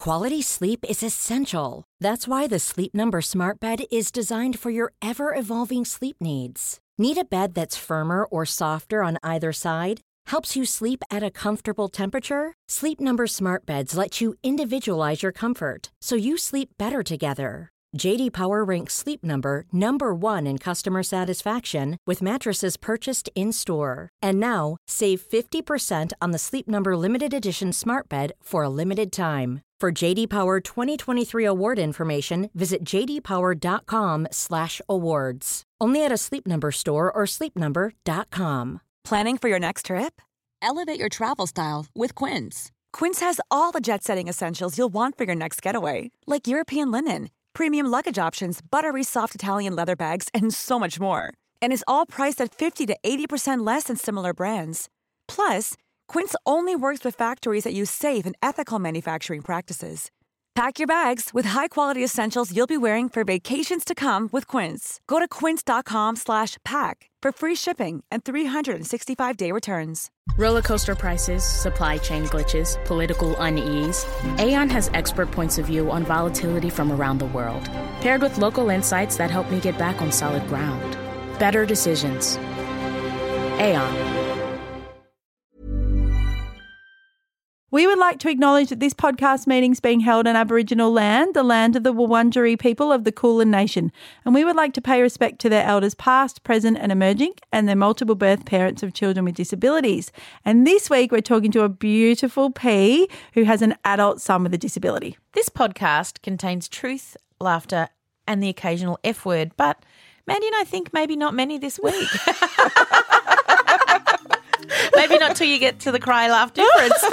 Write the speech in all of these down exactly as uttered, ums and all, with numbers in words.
Quality sleep is essential. That's why the Sleep Number Smart Bed is designed for your ever-evolving sleep needs. Need a bed that's firmer or softer on either side? Helps you sleep at a comfortable temperature? Sleep Number Smart Beds let you individualize your comfort so you sleep better together. J D Power ranks Sleep Number number one in customer satisfaction with mattresses purchased in-store. And now, save fifty percent on the Sleep Number Limited Edition Smart Bed for a limited time. For J D Power twenty twenty-three award information, visit j d power dot com slash awards. Only at a Sleep Number store or sleep number dot com. Planning for your next trip? Elevate your travel style with Quince. Quince has all the jet-setting essentials you'll want for your next getaway, like European linen, premium luggage options, buttery soft Italian leather bags, and so much more. And is all priced at fifty to eighty percent less than similar brands. Plus, Quince only works with factories that use safe and ethical manufacturing practices. Pack your bags with high-quality essentials you'll be wearing for vacations to come with Quince. Go to quince.com slash pack for free shipping and three sixty-five day returns. Roller coaster prices, supply chain glitches, political unease. Aon has expert points of view on volatility from around the world, paired with local insights that help me get back on solid ground. Better decisions. Aon. We would like to acknowledge that this podcast meeting is being held on Aboriginal land, the land of the Wurundjeri people of the Kulin Nation, and we would like to pay respect to their elders past, present and emerging, and their multiple birth parents of children with disabilities. And this week we're talking to a beautiful P who has an adult son with a disability. This podcast contains truth, laughter and the occasional F word, but Mandy and I think maybe not many this week. Maybe not till you get to the cry laugh difference.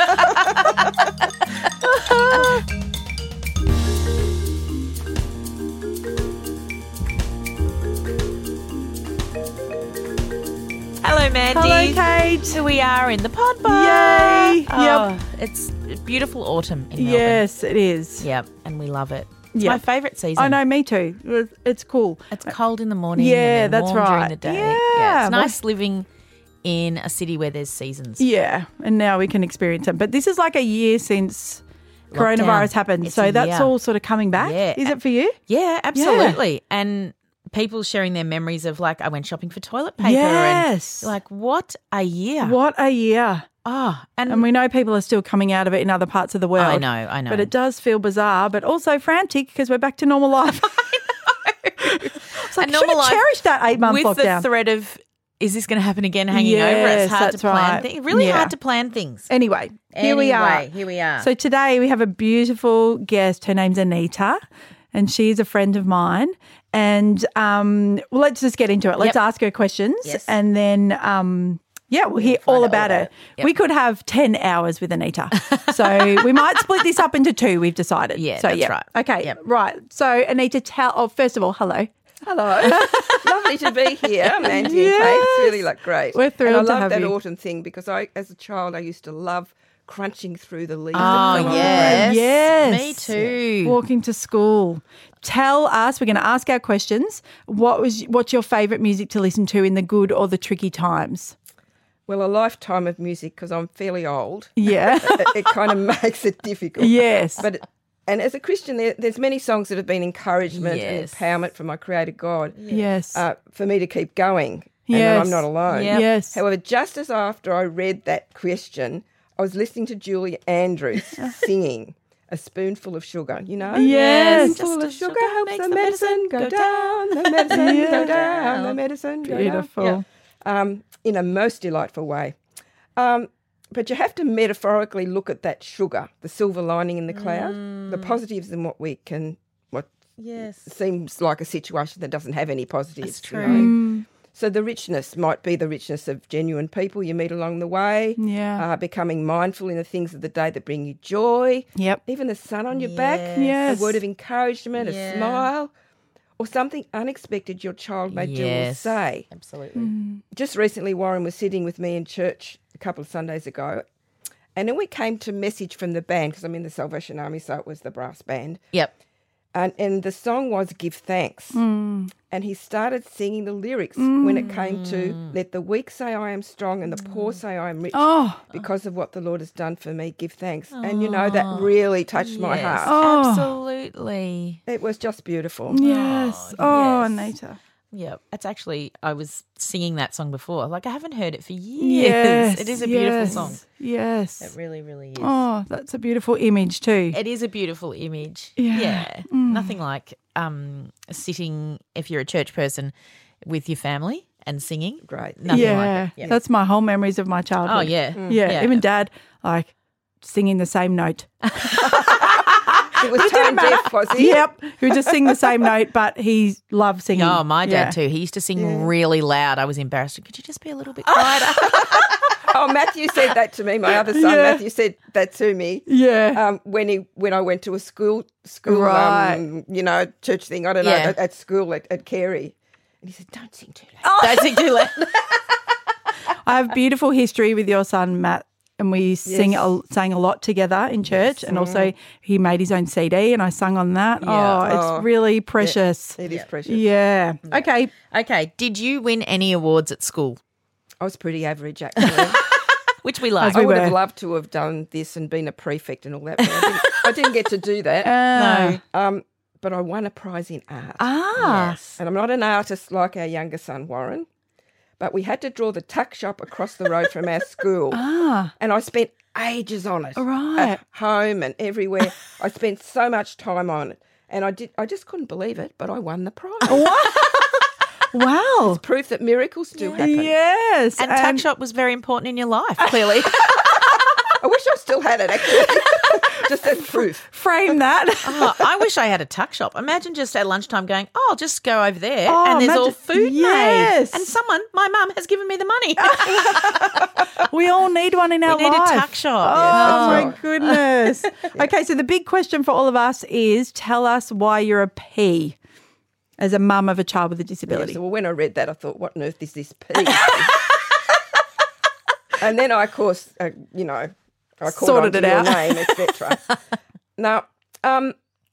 Hello, Mandy. Hello, Kate. Here we are in the pod bar. Yay. Oh, Yep. It's beautiful autumn in Melbourne. Yes, it is. Yep, and we love it. It's Yep. my favourite season. I know, me too. It's cool. It's cold in the morning. Yeah, and then that's warm right. during the day. Yeah. It's nice living in a city where there's seasons. Yeah, and now we can experience them. But this is like a year since Lockdown. coronavirus happened. It's so a that's year. all sort of coming back. Yeah. Is it for you? Yeah, absolutely. And people sharing their memories of like, I went shopping for toilet paper. Yes. And like, what a year. What a year. Oh, and, And we know people are still coming out of it in other parts of the world. I know, I know. But it does feel bizarre, but also frantic because we're back to normal life. It's like, And should normal have life cherished that eight-month with lockdown. the threat of, is this going to happen again hanging over? Yes, It's hard to that's plan right. things. Really Yeah. hard to plan things. Anyway, here we are. Anyway, here we are. So today we have a beautiful guest. Her name's Anita, and she's a friend of mine. And um, well, let's just get into it. Let's Yep. ask her questions, Yes. and then um, yeah, we'll hear all about her. Yep. We could have ten hours with Anita, so we might split this up into two. We've decided. Yeah, so, that's yeah. right. Okay, Yep. right. So Anita, tell. Oh, first of all, hello. Hello. Lovely to be here, Mandy and Kate. It's really like great. We're thrilled and I to love have that you. autumn thing because I, as a child, I used to love crunching through the leaves. Oh, that fell on the yes. ground. Yes. Me too. Walking to school. Tell us, we're going to ask our questions. What was what's your favourite music to listen to in the good or the tricky times? Well, a lifetime of music because I'm fairly old. Yeah. it, it kind of makes it difficult. Yes. But and as a Christian, there, there's many songs that have been encouragement Yes. and empowerment from my Creator God Yes. uh, for me to keep going. And that Yes. I'm not alone. Yep. Yes. However, just as after I read that question, I was listening to Julie Andrews singing A Spoonful of Sugar, you know? Yes. A spoonful of Just sugar, sugar helps makes the the medicine go down, the medicine Yeah. go down, the medicine go Beautiful. down. Yeah. Um, in a most delightful way. Um, but you have to metaphorically look at that sugar, the silver lining in the cloud, the positives in what we can, what Yes. seems like a situation that doesn't have any positives. That's you true. know? So the richness might be the richness of genuine people you meet along the way, Yeah. uh, becoming mindful in the things of the day that bring you joy, Yep. even the sun on your back, Yes. a word of encouragement, Yeah. a smile, or something unexpected your child may do or Yes. say. Absolutely. Just recently, Warren was sitting with me in church a couple of Sundays ago, and then we came to message from the band, because I'm in the Salvation Army, so it was the brass band. Yep. And, and the song was Give Thanks. Mm. And he started singing the lyrics when it came to let the weak say I am strong and the poor say I am rich Oh. because of what the Lord has done for me. Give thanks. And, you know, that really touched my Yes, heart. Oh. absolutely. It was just beautiful. Yes. Oh, yes. Anita. Yeah, it's actually, I was singing that song before. Like, I haven't heard it for years. Yes. It is a beautiful yes, song. Yes. It really, really is. Oh, that's a beautiful image too. It is a beautiful image. Yeah. Yeah. Nothing like um, sitting, if you're a church person, with your family and singing. Great. Nothing yeah. like it. Yeah. That's my whole memories of my Oh, childhood. yeah. Yeah. Yeah. Even Dad, like singing the same note. It was tone deaf, was he? Yep. He would just sing the same note, but he loved singing. Oh, my dad Yeah. too. He used to sing really loud. I was embarrassed. Could you just be a little bit quieter? Oh, Matthew said that to me. My other son, Yeah. Matthew, said that to me. Yeah. Um, when he when I went to a school school Right. um, you know, church thing, I don't know, Yeah. at, at school at, at Carey. And he said, don't sing too loud. Don't sing too loud. I have beautiful history with your son, Matt, and we sing a, sang a lot together in church. And also he made his own C D and I sung on that. Yeah. Oh, it's Oh, really precious. It is precious. Yeah. Okay. Okay. Did you win any awards at school? I was pretty average, actually. Which we like. I we would were. have loved to have done this and been a prefect and all that, but I didn't, I didn't get to do that. Uh, Um, but I won a prize in art. Ah. Yes. And I'm not an artist like our younger son, Warren, but we had to draw the tuck shop across the road from our school. Ah. And I spent ages on it. Right. At home and everywhere. I spent so much time on it. And I did I just couldn't believe it, but I won the prize. Wow. Proof that miracles do happen. Yes. And tuck shop was very important in your life, clearly. I wish I still had it, actually. Just as proof. Frame that. Oh, I wish I had a tuck shop. Imagine just at lunchtime going, oh, I'll just go over there Oh, and there's all imagine- food yes. made. And someone, my mum, has given me the money. We all need one in our We need life. a tuck shop. Oh, Yes, my that's goodness. Okay, so the big question for all of us is tell us why you're a P as a mum of a child with a Yeah, disability. so well, when I read that, I thought, what on earth is this P? And then I, of course, uh, you know, I called Sorted onto it your out. name, et cetera. Now, um,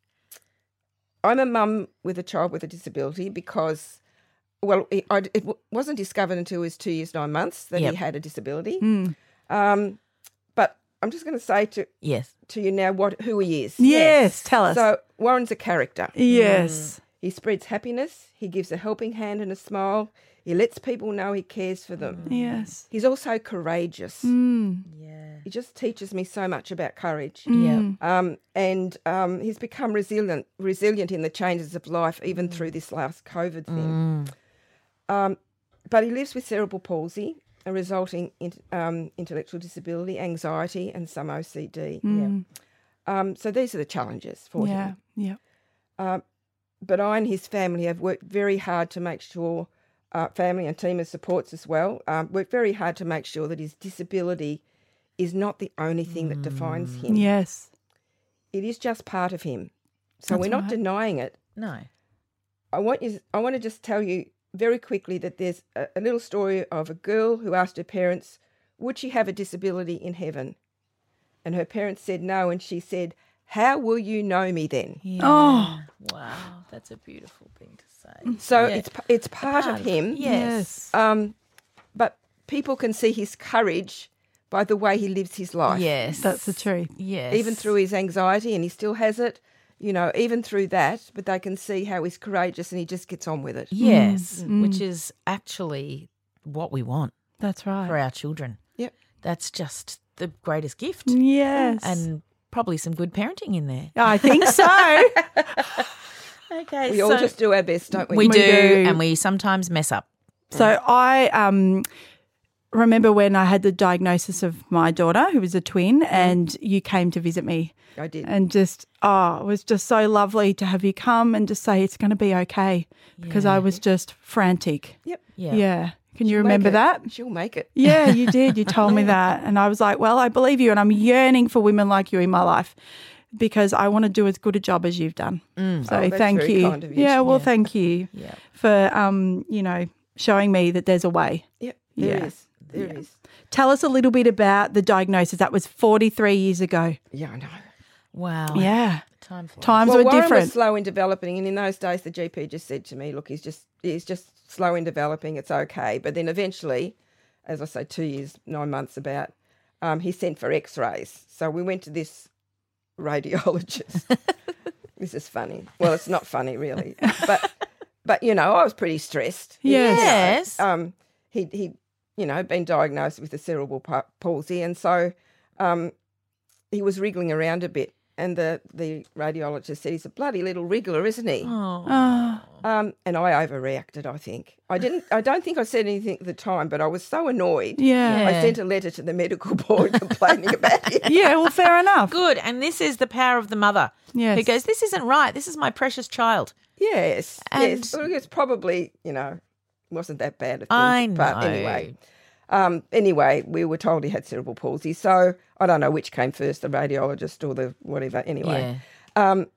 I'm a mum with a child with a disability because, well, it, I, it w- wasn't discovered until he was two years, nine months that Yep. he had a disability. Hmm. Um, but I'm just going to say to Yes. to you now what who he is. Yes, tell us. So Warren's a character. yes. He spreads happiness. He gives a helping hand and a smile. He lets people know he cares for them. Yes. He's also courageous. Mm. Yeah. He just teaches me so much about courage. Yeah. Um, and um, he's become resilient, resilient in the changes of life, even through this last COVID thing. Um, but he lives with cerebral palsy, a resulting in, um, intellectual disability, anxiety, and some O C D. Um, so these are the challenges for Yeah. him. Yeah. Um, but I and his family have worked very hard to make sure, uh, family and team of supports as well, um, worked very hard to make sure that his disability is not the only thing that defines him. Yes. It is just part of him. So That's we're not right. denying it. No. I want you. I want to just tell you very quickly that there's a, a little story of a girl who asked her parents, would she have a disability in heaven? And her parents said no, and she said, how will you know me then? Yeah. Oh. Wow. That's a beautiful thing to say. So Yeah. it's it's part, of him. Yes. Um, but people can see his courage by the way he lives his life. Yes. That's the truth. Yes. Even through his anxiety, and he still has it, you know, even through that, but they can see how he's courageous and he just gets on with it. Yes. Mm. Which is actually what we want That's right. for our children. Yep. That's just the greatest gift. Yes. And probably some good parenting in there. I think so. Okay. We all just do our best, don't we? we, We do, do. and we sometimes mess up. So I um, remember when I had the diagnosis of my daughter, who was a twin, and you came to visit me. I did. And just, oh, it was just so lovely to have you come and just say it's going to be okay, because I was just frantic. Yep. Yeah. Yeah. Can you She'll remember make that? it. She'll make it. Yeah, you did. You told me that. And I was like, well, I believe you, and I'm yearning for women like you in my life because I want to do as good a job as you've done. So Oh, that's thank very you. kind of you. Yeah, well, Yeah. thank you Yeah. for, um, you know, showing me that there's a way. Yep. There Yeah. is. There is. Tell us a little bit about the diagnosis. That was forty-three years ago. Yeah, I know. Wow. Yeah. Time flies. Times well, were Warren different. was slow in developing, and in those days, the G P just said to me, "Look, he's just he's just slow in developing. It's okay." But then eventually, as I say, two years, nine months about, um, he sent for X-rays. So we went to this radiologist. This is funny. Well, it's not funny really, but but you know, I was pretty stressed. Yes. Yes. Um, he he, you know, been diagnosed with a cerebral pa- palsy, and so um, he was wriggling around a bit. And the, the radiologist said, he's a bloody little wriggler, isn't he? Oh. Oh, Um, and I overreacted, I think. I didn't. I don't think I said anything at the time, but I was so annoyed. yeah. Yeah. I sent a letter to the medical board complaining about it. Yeah, well, fair enough. Good. And this is the power of the mother Yes. who goes, this isn't right. This is my precious child. Yes, And- yes. Well, it's probably, you know, wasn't that bad a thing. I know. But anyway, um, anyway, we were told he had cerebral palsy. So I don't know which came first, the radiologist or the whatever. Anyway, Yeah. um,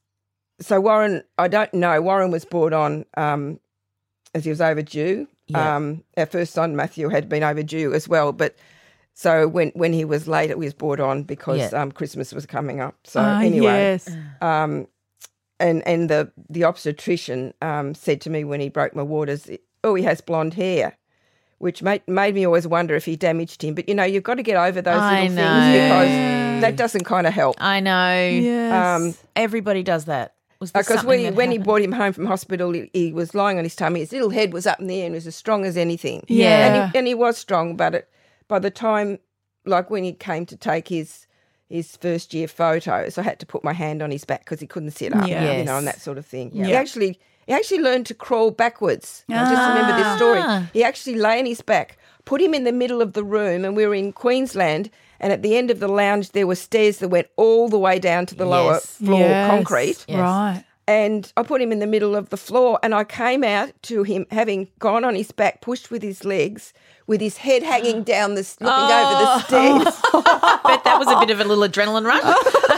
so Warren, I don't know. Warren was brought on um, as he was overdue. Yeah. Um, our first son Matthew had been overdue as well, but so when when he was late, he was brought on because Yeah. um, Christmas was coming up. So Ah, anyway, yes. um, and and the the obstetrician um, said to me when he broke my waters, "Oh, he has blonde hair," which made made me always wonder if he damaged him. But you know, you've got to get over those I little know. things because that doesn't kind of help. I know. Yes. Um, Everybody does that. Was this Because something when, that when he happened? brought him home from hospital, he, he was lying on his tummy. His little head was up in the air and was as strong as anything. Yeah. And he, and he was strong, but it, by the time, like when he came to take his his first year photos, I had to put my hand on his back because he couldn't sit up, Yeah. you know, Yes. and that sort of thing. Yeah. He actually he actually learned to crawl backwards. I just remember this story. Ah. He actually lay on his back, put him in the middle of the room, and we were in Queensland, and at the end of the lounge there were stairs that went all the way down to the lower Yes. floor, Yes. concrete. Yes. Right. And I put him in the middle of the floor, and I came out to him having gone on his back, pushed with his legs, with his head hanging down, the looking over the stairs. Bet that was a bit of a little adrenaline rush.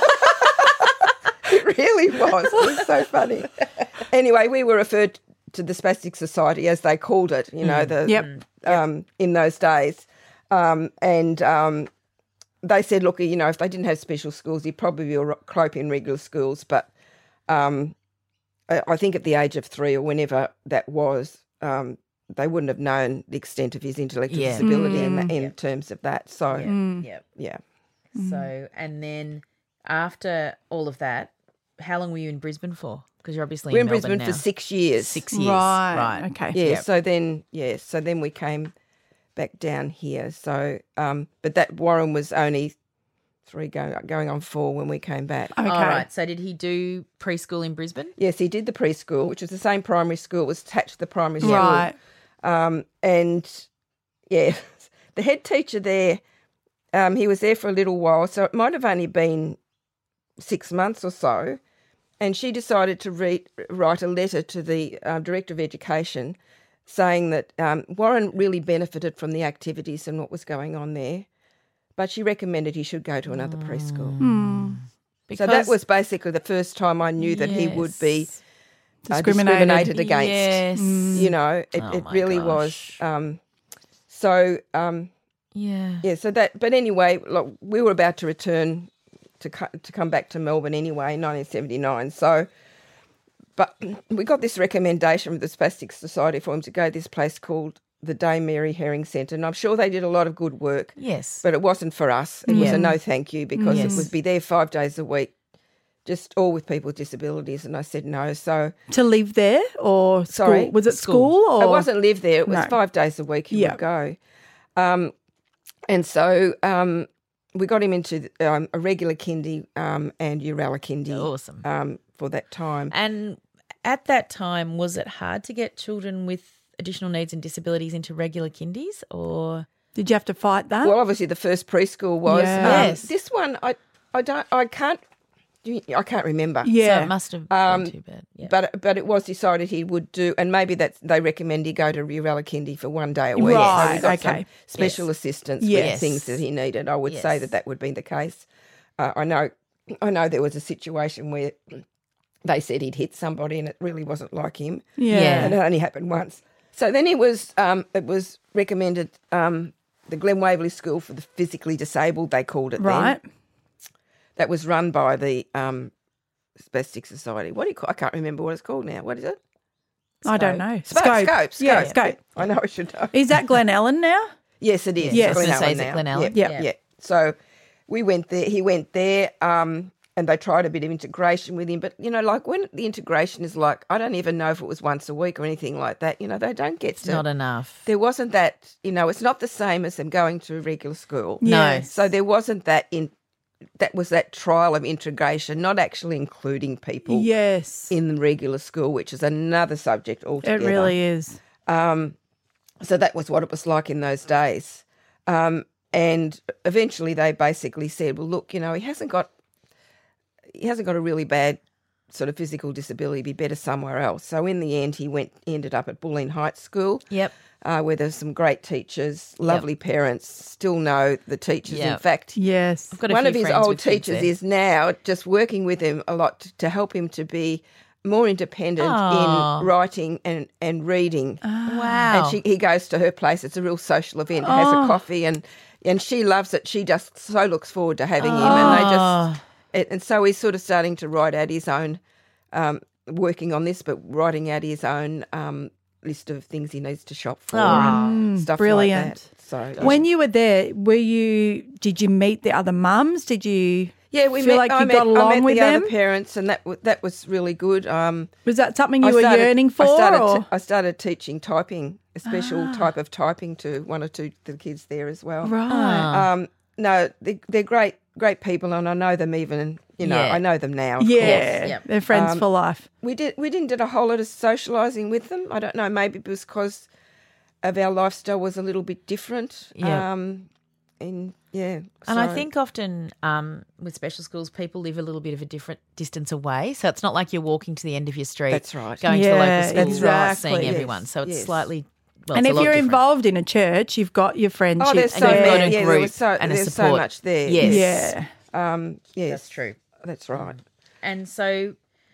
It really was. It was so funny. Anyway, we were referred to the Spastic Society, as they called it, you know, the Yep. um, in those days. Um, and um, they said, look, you know, if they didn't have special schools, he'd probably be cope in regular schools. But um, I I think at the age of three or whenever that was, um, they wouldn't have known the extent of his intellectual Yeah. disability in, Mm. in Yeah. terms of that. So, Yeah. Mm. Yep. yeah. So, and then after all of that, how long were you in Brisbane for? Because you're obviously We're in Melbourne Brisbane now. for six years. Six years. Right. Right. Okay. Yeah, Yep. so then, yeah, so then we came back down here. So, um, but that Warren was only three going, going on four when we came back. Okay. All right. So did he do preschool in Brisbane? Yes, he did the preschool, which was the same primary school, it was attached to the primary school. Right. Um, and, yeah, the head teacher there, um, he was there for a little while, so it might have only been six months or so, and she decided to read, write a letter to the uh, Director of Education saying that um, Warren really benefited from the activities and what was going on there, but she recommended he should go to another preschool. Hmm. So that was basically the first time I knew that he would be Yes. uh, Discriminated. discriminated against. Yes. You know, it, Oh it my really gosh. was. Um, so, um, Yeah. yeah, so that, but anyway, look, we were about to return to co- to come back to Melbourne anyway in nineteen seventy-nine. So, but we got this recommendation from the Spastic Society for him to go to this place called the Dame Mary Herring Centre, and I'm sure they did a lot of good work, Yes. but it wasn't for us. It was Yeah. a no thank you because Yes. it would be there five days a week, just all with people with disabilities, and I said no. So To live there or school? Sorry? Was it School. school, or I wasn't live there. It was No. five days a week he Yeah. would go. Um, and so um, we got him into um, a regular kindy um, and Uralla kindy Awesome. um, for that time. And at that time, was it hard to get children with additional needs and disabilities into regular kindies, or Did you have to fight that? Well, obviously the first preschool was. Yeah. Um, Yes. This one, I, I don't, I can't, I can't remember. yeah. so it must have Um, been too bad? Yeah. But but it was decided he would do, and maybe that they recommend he go to Uralla kindy for one day a week. so Right, we got some okay. special assistance Yes. with things that he needed. I would say Yes. that that would be the case. Uh, I know, I know there was a situation where they said he'd hit somebody, and it really wasn't like him. yeah. Yeah. And it only happened once. So then it was um, it was recommended um, the Glen Waverley School for the Physically Disabled, they called it then. Right. That was run by the um, Spastic Society. What do you call? I can't remember what it's called now. What is it? I don't know. Scope. Scope. Scope. Scope. Yeah, Scope. I know I should know. Is that Glen Ellen now? Yes, it is. Yes. I was Glen gonna say, Ellen is it now. Glen Ellen? Yeah, Yep. yeah. So we went there. He went there, um, and they tried a bit of integration with him. But you know, like when the integration is like, I don't even know if it was once a week or anything like that. You know, they don't get It's to. not enough. There wasn't that. You know, it's not the same as them going to regular school. No. Yes. So there wasn't that in. That was that trial of integration, not actually including people Yes. in the regular school, which is another subject It altogether. really is. Um, so that was what it was like in those days. Um, and eventually they basically said, well, look, you know, he hasn't got he hasn't got a really bad sort of physical disability, be better somewhere else. So in the end, he went ended up at Bulleen Heights School, Yep. uh, where there's some great teachers, lovely parents, still know the teachers. Yep. In fact, Yes. I've got a one few of his friends old with kids teachers there. is now just working with him a lot to, to help him to be more independent Aw. in writing and, and reading. Wow. And she, he goes to her place. It's a real social event. Has a coffee and and she loves it. She just so looks forward to having him. And they just and, and so he's sort of starting to write out his own, um, working on this, but writing out his own um, list of things he needs to shop for and stuff brilliant. like that. So When you were there, were you? Did you meet the other mums? Did you? yeah, we feel met, like I you met, got along I met with the them? other parents, and that w- that was really good. Um, Was that something you I were started- yearning for? I started, or? t- I started teaching typing, a special type of typing to one or two of the kids there as well. Right. Um, no, they, they're great, great people, and I know them even. You know, Yeah. I know them now. of yeah, course. Yep. they're friends Um, for life. We did. We didn't did a whole lot of socialising with them. I don't know. Maybe because of our lifestyle was a little bit different. Yeah. Um, and yeah. And I so- think often um, with special schools, people live a little bit of a different distance away. So it's not like you're walking to the end of your street, That's right. going to Yeah, the local school, exactly. seeing Yes, everyone. So it's yes. slightly, well, And it's if a lot you're different. involved in a church, you've got your friendships. Oh, there's And so you've many. got a yeah, there group was so, and a there's support. so much there. Yes. Yeah. Um, yes. That's true. That's right. And so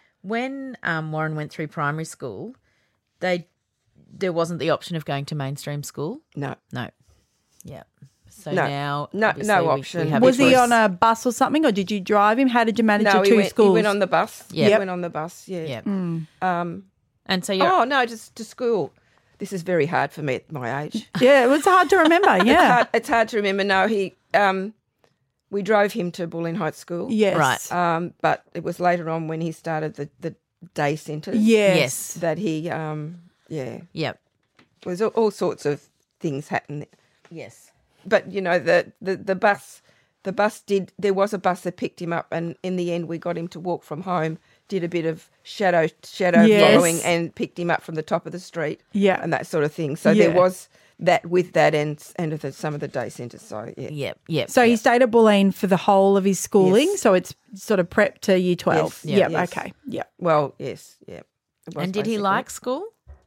when um, Warren went through primary school, they there wasn't the option of going to mainstream school. No. No. Yeah. So No. now, No- obviously, no we- option. We have Was a he choice. on a bus or something, or did you drive him? How did you manage No, your he two went, schools? he went on the bus. Yep. He went on the bus, yeah. Yeah. Um, And so you're oh, no, just to school. This is very hard for me at my age. Yeah, it was hard to remember. It's, Yeah. hard, it's hard to remember. No, he. Um, we drove him to Bulleen Heights School. Yes. Right. Um, but it was later on when he started the, the day centres. Yes. yes. That he, um, yeah, Yep. there was all, all sorts of things happening. Yes. But you know, the, the the bus, the bus did. There was a bus that picked him up, and in the end, we got him to walk from home. Did a bit of shadow shadow Yes. following, and picked him up from the top of the street. Yeah. and that sort of thing. So Yeah. there was that with that, and and with some of the day centres. So yeah, Yep. Yep. So he yep. stayed at Bulleen for the whole of his schooling. Yes. So it's sort of prep to year twelve. Yes. Yep. Yes. Okay. Yep. well, yes, yeah. It was And did he basically. like school?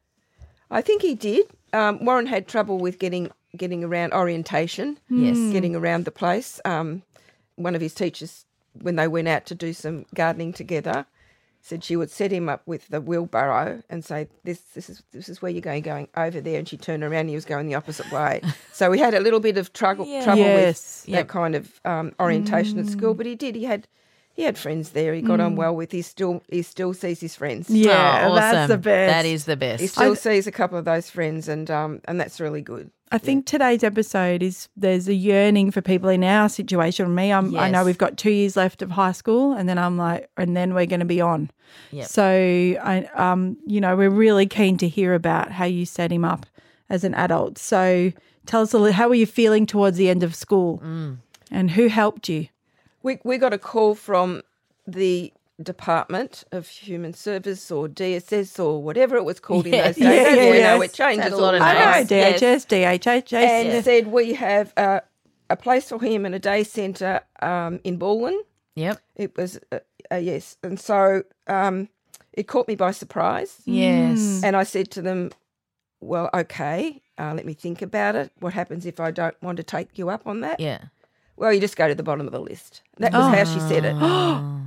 I think he did. Um, Warren had trouble with getting getting around orientation. Yes. Getting around the place. Um, one of his teachers, when they went out to do some gardening together, said she would set him up with the wheelbarrow and say, "This, this is this is where you're going, going over there." And she'd turn around, and he was going the opposite way. So we had a little bit of trouble Yeah. trouble Yes. with that kind of um, orientation at school. But he did. He had he had friends there. He got on well with. He still he still sees his friends. Yeah, Oh, that's awesome. the best. That is the best. He still sees a couple of those friends, and um, and that's really good. I think today's episode is there's a yearning for people in our situation. Me, I'm, I know Yes. we've got two years left of high school, and then I'm like, and then we're going to be on. Yep. So, I, um, you know, we're really keen to hear about how you set him up as an adult. So, tell us a little, how were you feeling towards the end of school, Mm. and who helped you? We we got a call from the Department of Human Service or D S S or whatever it was called in Yeah. those days. Yeah, As yeah, we know, yes. it changes Had a all lot the of I time. know, names. D H S, D H H, And J C. said we have uh, a place for him in a day centre um, in Bulleen. Yep. It was uh, uh, yes, and so um, it caught me by surprise. Yes. And I said to them, "Well, okay, uh, let me think about it. What happens if I don't want to take you up on that?" Yeah. Well, you just go to the bottom of the list. That was how she said it. Oh.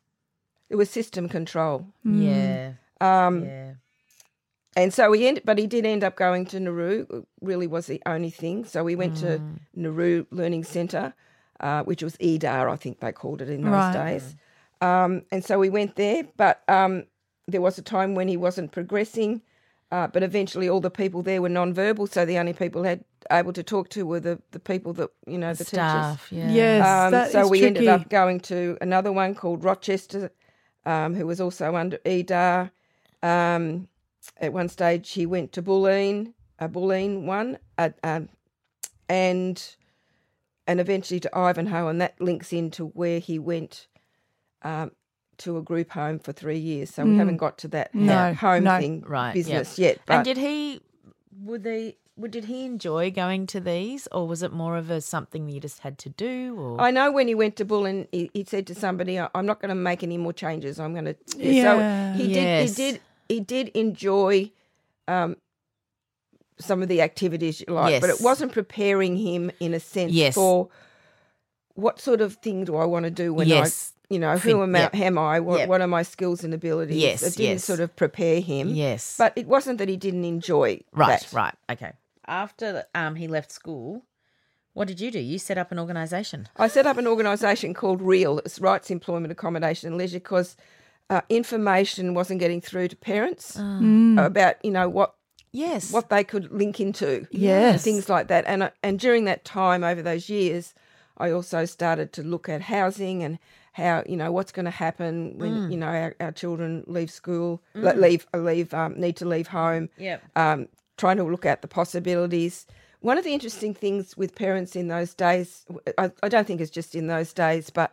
It was system control. Yeah. Um, Yeah. And so we ended, but he did end up going to Nauru. It really was the only thing. So we went to Nauru Learning Centre, uh, which was E D A R, I think they called it in those Right. days. Um, and so we went there, but um, there was a time when he wasn't progressing, uh, but eventually all the people there were non-verbal, so the only people had able to talk to were the, the people that, you know, the Staff, teachers. yeah. Yes, Um, that so is we tricky. ended up going to another one called Rochester, um, who was also under E D A R. Um, at one stage he went to Bulleen, a Bulleen one, uh, um, and and eventually to Ivanhoe, and that links into where he went um, to a group home for three years. So we haven't got to that Mm. No, home no. thing Right, business yep. yet. But And did he, would they, would, did he enjoy going to these, or was it more of a something that you just had to do? Or I know when he went to Bulleen, he, he said to somebody, "I- "I'm not going to make any more changes. I'm going to." Yeah. So he Yes. did. He did. He did enjoy um, some of the activities you like, but it Yes. wasn't preparing him in a sense Yes. for what sort of thing do I want to do when Yes. I, you know, Fin- who am, I, yep. am I? What, Yep. what are my skills and abilities? Yes, It didn't yes. sort of prepare him. Yes. But it wasn't that he didn't enjoy right, that. right, okay. After um he left school, what did you do? You set up an organisation. I set up an organisation called REAL, it's Rights, Employment, Accommodation and Leisure, because uh, information wasn't getting through to parents about, you know, what Yes. what they could link into, Yes. and things like that. And uh, and during that time, over those years, I also started to look at housing and how, you know, what's going to happen when you know our, our children leave school, le- leave leave um, need to leave home. Yep. Um, trying to look at the possibilities. One of the interesting things with parents in those days, I, I don't think it's just in those days, but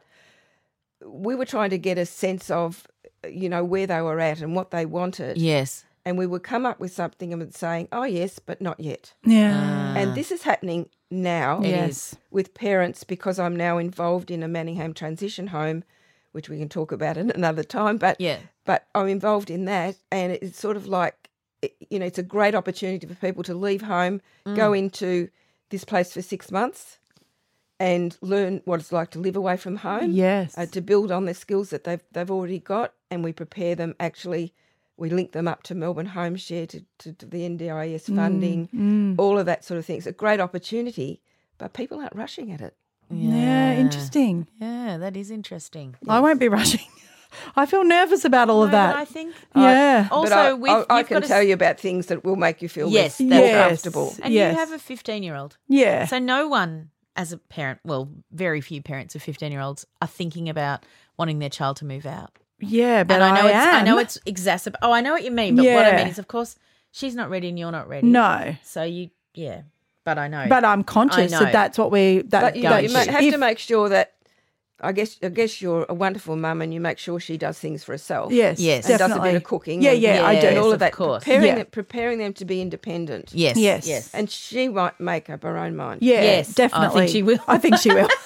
we were trying to get a sense of, you know, where they were at and what they wanted. Yes. And we would come up with something and would saying, oh, yes, but not yet. Yeah. And this is happening now Yes. with parents, because I'm now involved in a Manningham transition home, which we can talk about at another time. But Yeah. but I'm involved in that, and it's sort of like, you know, it's a great opportunity for people to leave home, go into this place for six months and learn what it's like to live away from home. Yes. Uh, to build on the skills that they've they've already got, and we prepare them actually. We link them up to Melbourne Home Share, to, to, to the N D I S funding, all of that sort of thing. It's a great opportunity, but people aren't rushing at it. Yeah, interesting. Yeah, that is interesting. I won't be rushing. I feel nervous about all of No, that. but I think yeah. also but I, with I, I you've can got a tell s- you about things that will make you feel Yes, less, that's more right. comfortable. And Yes. you have a fifteen-year-old. yeah. So no one as a parent, well, very few parents of fifteen-year-olds are thinking about wanting their child to move out. yeah, but and I know I it's am. I know it's exacerbated. Oh, I know what you mean, but what I Yeah. mean is, of course, she's not ready and you're not ready. No. So you, yeah, but I know. But I'm conscious I know. that that's what we that But you, Don't you you? ma- have if- to make sure that, I guess I guess you're a wonderful mum and you make sure she does things for herself. Yes, Yes. And does a definitely. bit of cooking. Yeah, and, yeah, I do. And all Yes, of that. of course. Preparing, Yeah. them, preparing them to be independent. yes, Yes. yes. And she might make up her own mind. Yeah, Yes, I definitely. think she will. I think she will.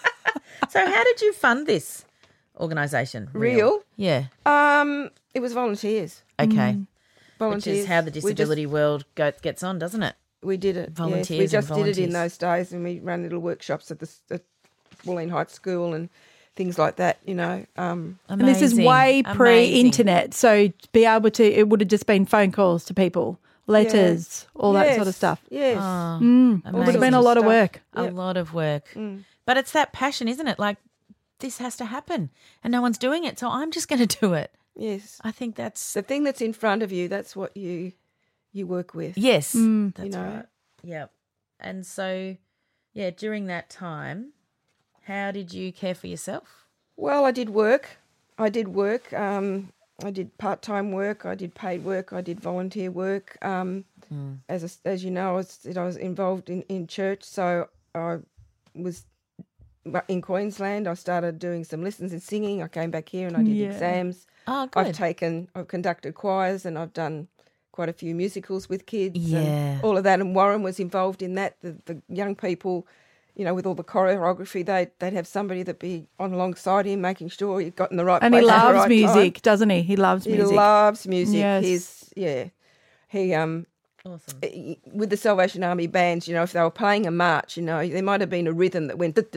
So how did you fund this organisation? Real? Yeah. Um, it was volunteers. Okay. Which Volunteers. is how the We just- disability world go, gets on, doesn't it? We did it. Volunteers yes. We and just did it in volunteers. those days, and we ran little workshops at the s- at Bulleen Heights School and things like that. You know, um, And this is Amazing. way Amazing. pre-internet, so to be able to, it would have just been phone calls to people, letters, all that sort of yes, stuff. Yes. Oh, It would have been a sorts of lot of stuff. work. a Yep. lot of work. But it's that passion, isn't it? Like, this has to happen and no one's doing it, so I'm just going to do it. Yes. I think that's, The thing that's in front of you, that's what you you work with. yes, that's you know. right. Yeah. And so, yeah, during that time, how did you care for yourself? Well, I did work. I did work. Um, I did part-time work. I did paid work. I did volunteer work. Um, As a, as you know, I was, I was involved in, in church, so I was in Queensland. I started doing some lessons in singing. I came back here and I did Yeah. exams. Oh, good. I've taken, I've conducted choirs and I've done quite a few musicals with kids. Yeah. And all of that. And Warren was involved in that. The, the young people, you know, with all the choreography, they'd, they'd have somebody that'd be on alongside him, making sure he got in the right And place he at the loves right music, time. doesn't he? He loves He music. loves music. Yes. He's, yeah. He, um, Awesome. with the Salvation Army bands, you know, if they were playing a march, you know, there might have been a rhythm that went,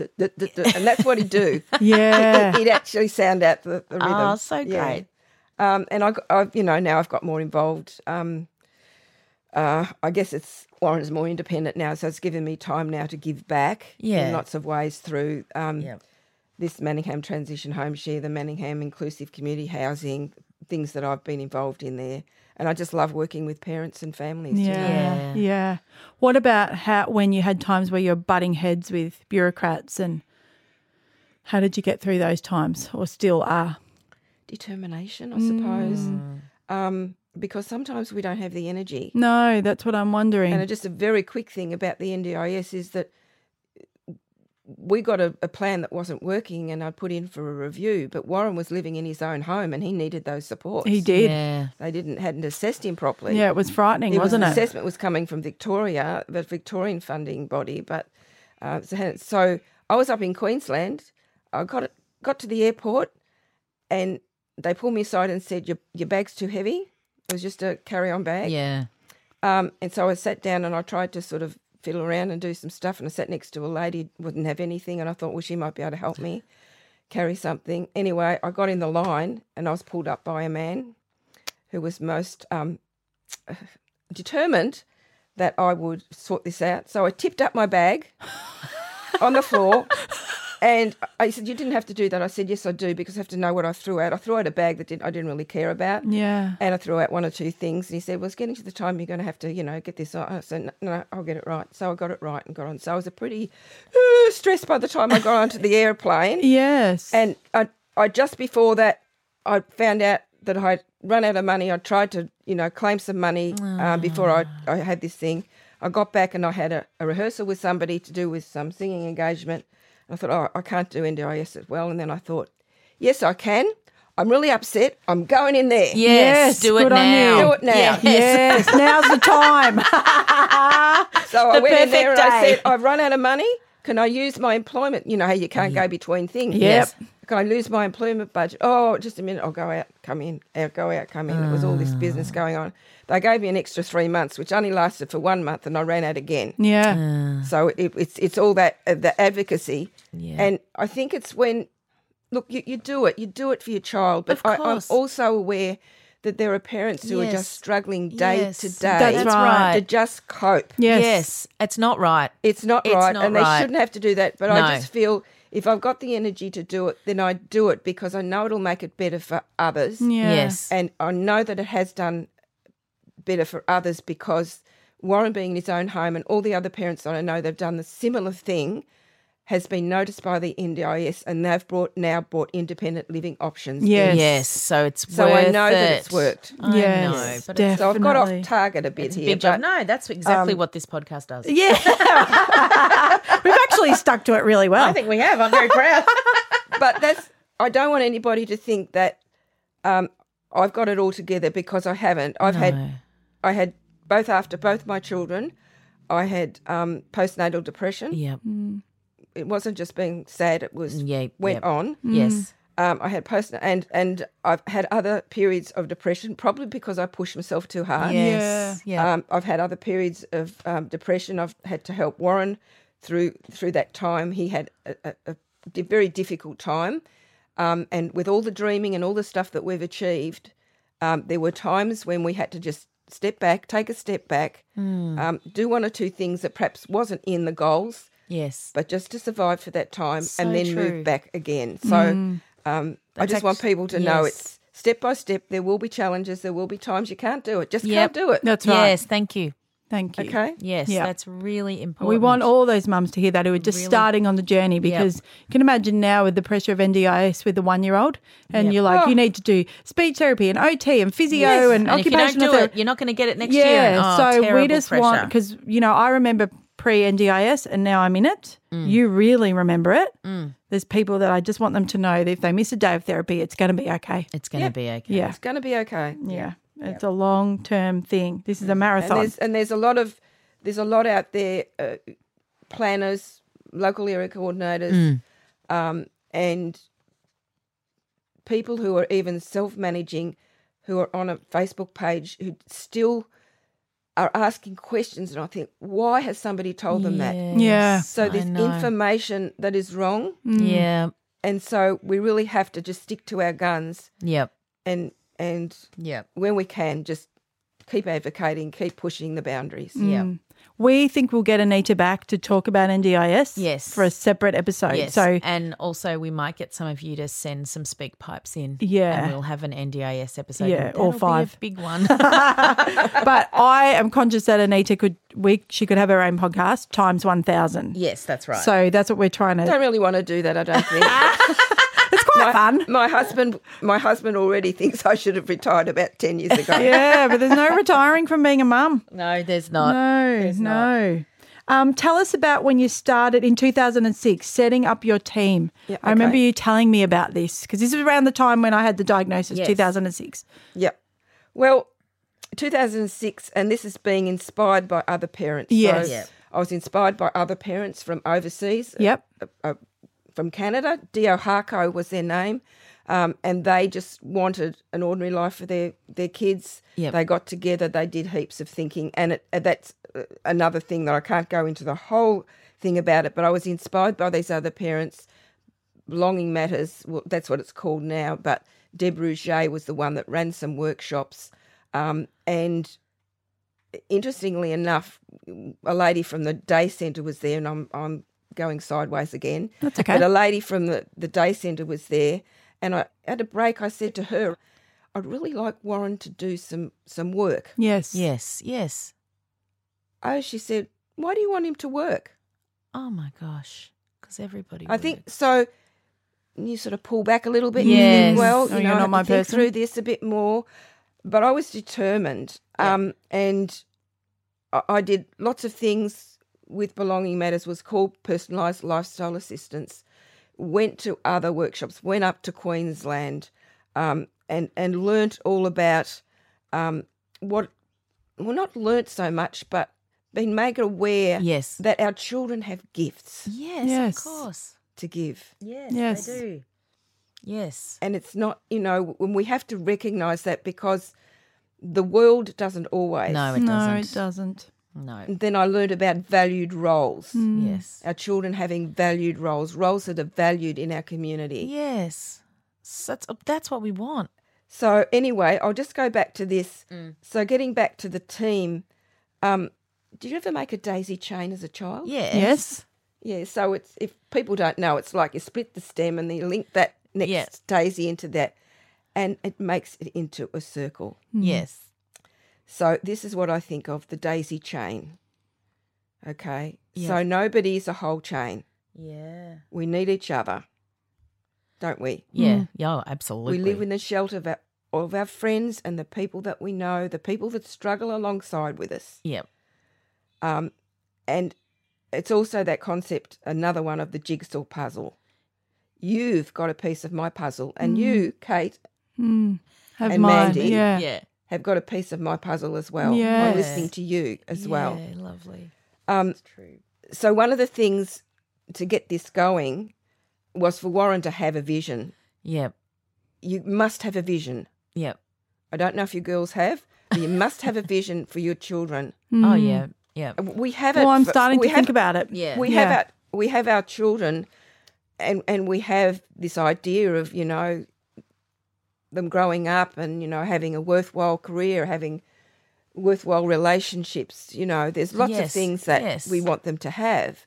and that's what he'd do. Yeah. He'd actually sound out the, the rhythm. Oh, so Yeah. great. Um, and I, got- I, you know, now I've got more involved. Um, uh, I guess it's Warren's more independent now, so it's given me time now to give back Yeah. in lots of ways through um, Yeah. this Manningham Transition Home Share, the Manningham Inclusive Community Housing, things that I've been involved in there. And I just love working with parents and families. Yeah, you know? Yeah. yeah. What about how when you had times where you're butting heads with bureaucrats, and how did you get through those times, or still are? Determination, I suppose, um, because sometimes we don't have the energy. No, that's what I'm wondering. And just a very quick thing about the N D I S is that we got a, a plan that wasn't working, and I put in for a review, but Warren was living in his own home and he needed those supports. He did. Yeah. They didn't hadn't assessed him properly. Yeah, it was frightening, It was, wasn't the it? assessment was coming from Victoria, the Victorian funding body, but uh, so, so I was up in Queensland. I got it, got to the airport, and they pulled me aside and said, "Your your bag's too heavy." It was just a carry-on bag. Yeah. Um, and so I sat down and I tried to sort of fiddle around and do some stuff, and I sat next to a lady who wouldn't have anything, and I thought, well, she might be able to help me carry something. Anyway, I got in the line and I was pulled up by a man who was most um, determined that I would sort this out. So I tipped up my bag on the floor. And I said, "You didn't have to do that." I said, "Yes, I do, because I have to know what I threw out." I threw out a bag that did, I didn't really care about. Yeah. And I threw out one or two things. And he said, "Well, it's getting to the time you're going to have to, you know, get this on." I said, "No, no, I'll get it right." So I got it right and got on. So I was a pretty uh, stressed by the time I got onto the airplane. Yes. And I, I just before that, I found out that I'd run out of money. I tried to, you know, claim some money uh, before I, I had this thing. I got back and I had a, a rehearsal with somebody to do with some singing engagement. I thought, oh, I can't do N D I S as well. And then I thought, yes, I can. I'm really upset. I'm going in there. Yes, Yes, do it good on now. you. Do it now. Yes. Yes, now's the time. So I The went in there and perfect I day. said, I've run out of money. Can I use my employment? You know how you can't go between things. Yep. Can I lose my employment budget? Oh, just a minute. I'll go out, come in, out, go out, come in. It was all this business going on. They gave me an extra three months, which only lasted for one month, and I ran out again. Yeah. So it, it's it's all that uh, the advocacy, Yeah. and I think it's when look you, you do it, you do it for your child, but Of I, I'm course. also aware that there are parents who are Yes. just struggling day Yes. to day That's That's right. right. to just cope. Yes. Yes. It's not right. It's not It's right, not and they right. shouldn't have to do that. But No. I just feel if I've got the energy to do it, then I do it because I know it'll make it better for others, Yeah. Yes. and I know that it has done better for others because Warren being in his own home and all the other parents that I know they've done the similar thing has been noticed by the N D I S, and they've brought now brought independent living options. Yes. in. Yes. So it's So I worth know it. that it's worked. I Yes, know. But it's, So I've got off Definitely. target a bit it's a here. big job. but- No, that's exactly um, what this podcast does. Yeah. We've actually stuck to it really well. I think we have. I'm very proud. but that's I don't want anybody to think that um, I've got it all together because I haven't. I've had I had both after both my children, I had um, postnatal depression. Yep. It wasn't just being sad; it was Yeah, went yep. on. Yes. Um, I had post and and I've had other periods of depression, probably because I pushed myself too hard. Yes. Yeah. Um, I've had other periods of um, depression. I've had to help Warren through through that time. He had a, a, a di- very difficult time, um, and with all the dreaming and all the stuff that we've achieved, um, there were times when we had to just step back, take a step back, Hmm. um, do one or two things that perhaps wasn't in the goals, yes. but just to survive for that time, So and then true. move back again. So. Um, I That's just want act- people to know yes. it's step by step. There will be challenges. There will be times you can't do it. Just Yep. can't do it. That's right. Yes. Thank you. Thank you. Okay. Yes. Yeah. That's really important. We want all those mums to hear that who are just Really. starting on the journey, because you can imagine now with the pressure of N D I S with the one-year-old, and Yep. you're like, Oh. you need to do speech therapy and O T and physio Yes. and, And if you don't occupational do therapy. it, you're not going to get it next yeah, year. Oh, so we terrible just pressure. want, because, you know, I remember pre-N D I S and now I'm in it. Mm. You really remember it. There's people that I just want them to know that if they miss a day of therapy, it's going to be okay. It's going to Yep. be okay. Yeah. It's going to be okay. Yeah. It's a long-term thing. This is a And marathon. there's and there's a lot of there's a lot out there, uh, planners, local area coordinators, Mm. um, and people who are even self-managing, who are on a Facebook page who still are asking questions. And I think, why has somebody told them that? Yeah. So I there's know. information that is wrong. Yeah. And so we really have to just stick to our guns Yep. and and Yep. when we can just keep advocating, keep pushing the boundaries. Yeah. We think we'll get Anita back to talk about N D I S Yes. for a separate episode. Yes, So and also we might get some of you to send some speak pipes in. Yeah. and we'll have an N D I S episode. Yeah, and all that'll five. be a big one. but I am conscious that Anita could we she could have her own podcast times one thousand. Yes, that's right. So that's what we're trying to I don't really want to do that, I don't think. It's quite my, fun. My husband my husband already thinks I should have retired about ten years ago. Yeah, but there's no retiring from being a mum. no, there's not. No, There's no. Um, tell us about when you started in two thousand six setting up your team. Yeah, I remember okay. you telling me about this because this is around the time when I had the diagnosis, Yes. two thousand six. Yep. Well, two thousand six, and this is being inspired by other parents. Yes. So Yep. I was inspired by other parents from overseas. Yep. Uh, uh, from Canada. Dio Harco was their name. Um, and they just wanted an ordinary life for their, their kids. Yep. They got together, they did heaps of thinking. And it, uh, that's uh, another thing that I can't go into the whole thing about it, but I was inspired by these other parents. Belonging Matters, well, that's what it's called now, but Deb Rouget was the one that ran some workshops. Um, and interestingly enough, a lady from the day centre was there, and I'm, I'm going sideways again. That's okay. But a lady from the, the day centre was there, and I at a break I said to her, I'd really like Warren to do some, some work. Yes. Yes, yes. Oh, she said, why do you want him to work? Oh my gosh, because everybody. I think so. You sort of pull back a little bit. And you Yes. think, well, Oh, you you're know, I not have my to think person. through this a bit more. But I was determined, um, and I, I did lots of things with Belonging Matters. Was called Personalised Lifestyle Assistance. Went to other workshops. Went up to Queensland, um, and and learnt all about um, what. Well, not learnt so much, but been made aware Yes. that our children have gifts Yes, Yes. of course. to give. Yes, Yes. they do. Yes. And it's not, you know, when we have to recognise that, because the world doesn't always. No, it no, doesn't. it doesn't. No. And then I learned about valued roles. Yes. Our children having valued roles, roles that are valued in our community. Yes. So that's that's what we want. So anyway, I'll just go back to this. So getting back to the team, um, did you ever make a daisy chain as a child? Yes. Yes. Yeah, so it's, if people don't know, it's like you split the stem and then you link that next Yeah. daisy into that, and it makes it into a circle. Yes. So this is what I think of the daisy chain. Okay, Yeah. so nobody is a whole chain. Yeah. We need each other, don't we? Yeah. Yeah. Absolutely. We live in the shelter of our, of our friends and the people that we know, the people that struggle alongside with us. Yep. Um, and it's also that concept, another one of the jigsaw puzzle. You've got a piece of my puzzle, and you, Kate, Mm. Have And mine. Mandy. Yeah. Yeah. have got a piece of my puzzle as well. Yeah. I'm listening to you as well. Yeah. Lovely. Um, That's true. so one of the things to get this going was for Warren to have a vision. Yep. You must have a vision. Yep. I don't know if you girls have, but you must have a vision for your children. Oh yeah. Yeah. We have it. Well, I'm for- starting we to have, think about it. Yeah. We Yeah. have our we have our children, and and we have this idea of, you know, them growing up and, you know, having a worthwhile career, having worthwhile relationships. You know, there's lots of Yes, things that yes. we want them to have.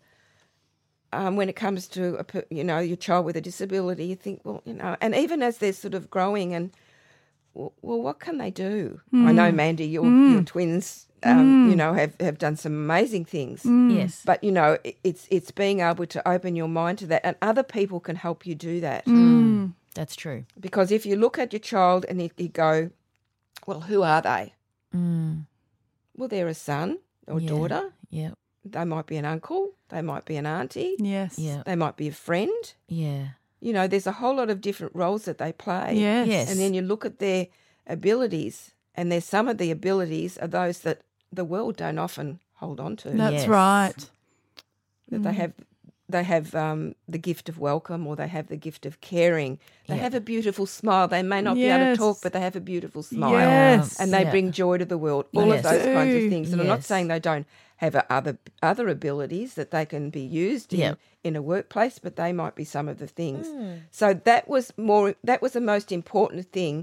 Um, when it comes to a, per- you know, your child with a disability, you think, well, you know, and even as they're sort of growing, and well, well what can they do? I know, Mandy, your your twins, um, you know, have, have done some amazing things. Yes. But, you know, it- it's it's being able to open your mind to that, and other people can help you do that. That's true. Because if you look at your child and you, you go, well, who are they? Mm. Well, they're a son or Yeah. daughter. Yep. They might be an uncle. They might be an auntie. Yes. Yeah. They might be a friend. Yeah. You know, there's a whole lot of different roles that they play. Yes. Yes. And then you look at their abilities, and there's some of the abilities are those that the world don't often hold on to. That's Yes. right. That they have they have um, the gift of welcome, or they have the gift of caring. They Yeah. have a beautiful smile. They may not be able Yes. to talk, but they have a beautiful smile. Yes. And they Yeah. bring joy to the world. All Yes. of those kinds Do. of things. And I'm not Yes. saying they don't have a other other abilities that they can be used in, Yep. in a workplace, but they might be some of the things. So that was more that was the most important thing.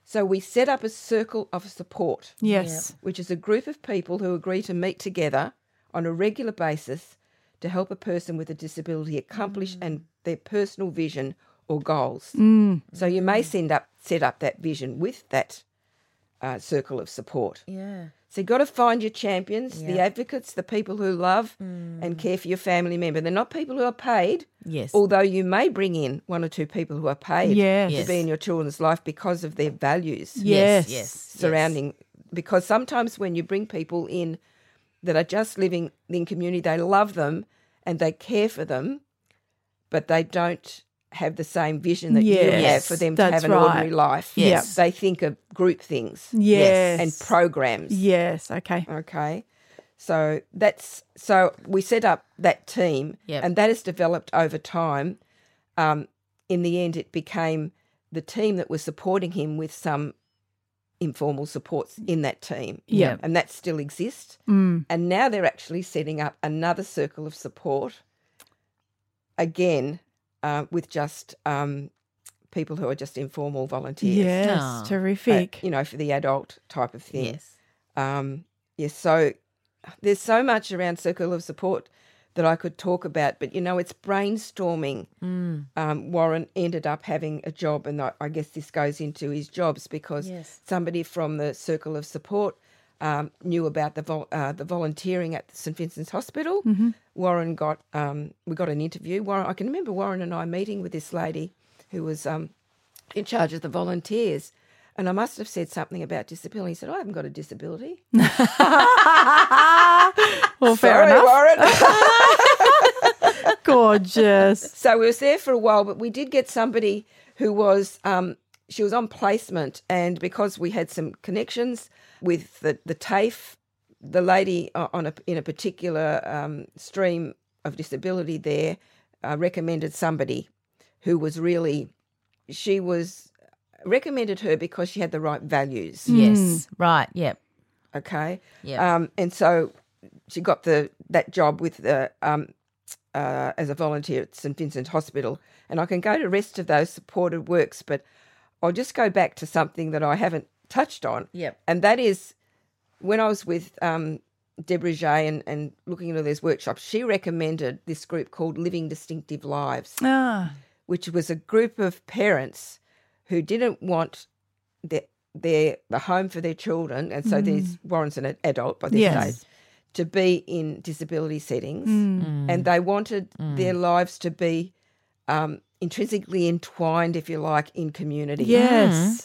So we set up a circle of support, Yes. which is a group of people who agree to meet together on a regular basis to help a person with a disability accomplish Mm. and their personal vision or goals. Mm. So you may send up, set up that vision with that uh, circle of support. Yeah. So you've got to find your champions, the Yeah. advocates, the people who love and care for your family member. They're not people who are paid, Yes. although you may bring in one or two people who are paid Yes. to Yes. be in your children's life because of their values Yes. Yes. surrounding. Because sometimes when you bring people in that are just living in community, they love them and they care for them, but they don't have the same vision that you Yes. have for them to That's have an right. ordinary life. Yes. They think of group things Yes. and programs. Yes. Okay. Okay. So that's so we set up that team Yep. and that has developed over time. Um, in the end, it became the team that was supporting him with some informal supports in that team. Yeah. And that still exists. Mm. And now they're actually setting up another circle of support, again, uh, with just um, people who are just informal volunteers. Yes. Oh. Terrific. Uh, you know, for the adult type of thing. Yes. Um, yes, so there's so much around circle of support that I could talk about, but, you know, it's brainstorming. Mm. Um, Warren ended up having a job, and I, I guess this goes into his jobs because Yes. somebody from the circle of support um, knew about the vol- uh, the volunteering at St Vincent's Hospital. Mm-hmm. Warren got, um, we got an interview. Warren, I can remember Warren and I meeting with this lady who was um, in charge of the volunteers. And I must have said something about disability. He said, I haven't got a disability. Well, fair Sorry, enough. Warren. Gorgeous. So we was there for a while, but we did get somebody who was, um, she was on placement, and because we had some connections with the, the TAFE, the lady on a, in a particular um, stream of disability there uh, recommended somebody who was really, she was, recommended her because she had the right values, Yes. Right. Yep. okay? Yep. Um, and so she got the that job with the um, uh, as a volunteer at St Vincent Hospital. And I can go to the rest of those supported works, but I'll just go back to something that I haven't touched on. Yep. And that is when I was with um, Deborah Jay and, and looking into these workshops, she recommended this group called Living Distinctive Lives, Ah. which was a group of parents who didn't want their, their the home for their children, and so there's Warren's an adult by this Yes. stage, to be in disability settings, Mm. and they wanted their lives to be um, intrinsically entwined, if you like, in community. Yes.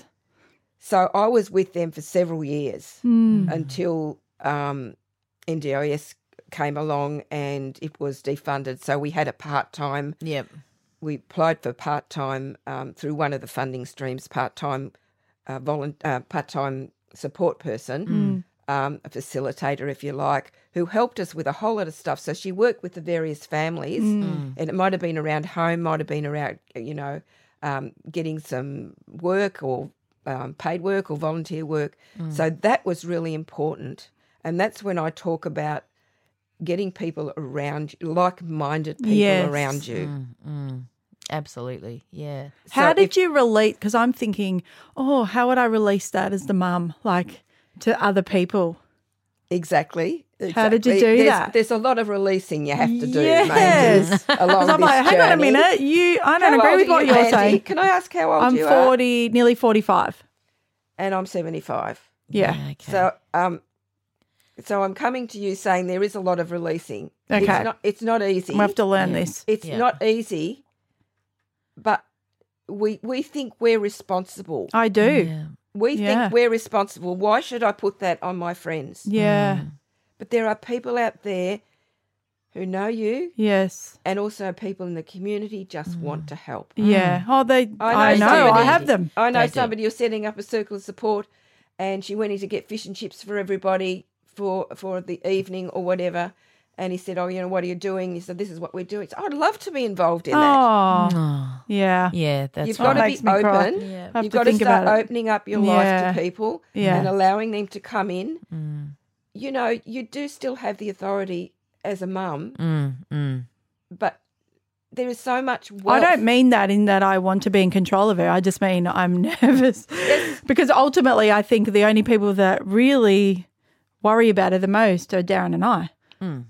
So I was with them for several years Mm. until um, N D I S came along and it was defunded. So we had a part-time, Yep. we applied for part-time um, through one of the funding streams, part-time uh, volun- uh, part-time support person, um, a facilitator, if you like, who helped us with a whole lot of stuff. So she worked with the various families, and it might have been around home, might have been around, you know, um, getting some work or um, paid work or volunteer work. So that was really important. And that's when I talk about getting people around you, like-minded people Yes. around you. Mm. Absolutely. Yeah. How So did if- you relate? Because I'm thinking, oh, how would I release that as the mum, like to other people? Exactly. How did you exactly. do there's, that? There's a lot of releasing you have to do, Yes. Mandy, along Because I'm this like, hang on a journey. minute, you. I How don't agree old with are what you, you're Mandy? saying. Can I ask how old I'm you are? forty, nearly forty-five. And I'm seventy-five. Yeah. Okay. So, um, so I'm coming to you saying there is a lot of releasing. Okay. It's not, it's not easy. We have to learn Yeah. this. It's Yeah. not easy, but we we think we're responsible. I do. Yeah. We Yeah. think we're responsible. Why should I put that on my friends? Yeah. But there are people out there who know you, Yes. and also people in the community just want to help. Yeah. Oh, they. I I know. know I, somebody- have them. I know They do. somebody who's setting up a circle of support, and she went in to get fish and chips for everybody for for the evening or whatever. And he said, "Oh, you know, what are you doing?" He said, "This is what we're doing." So I'd love to be involved in that. Oh. Oh. Yeah. Yeah. That's You've right. got to makes be me cry. open. Yeah. I have You've to got to think start about it. opening up your Yeah. life to people Yeah. and allowing them to come in. Mm. You know, you do still have the authority as a mum, Mm. Mm. but there is so much wealth. I don't mean that in that I want to be in control of her. I just mean I'm nervous because ultimately I think the only people that really worry about her the most are Darren and I. Mm.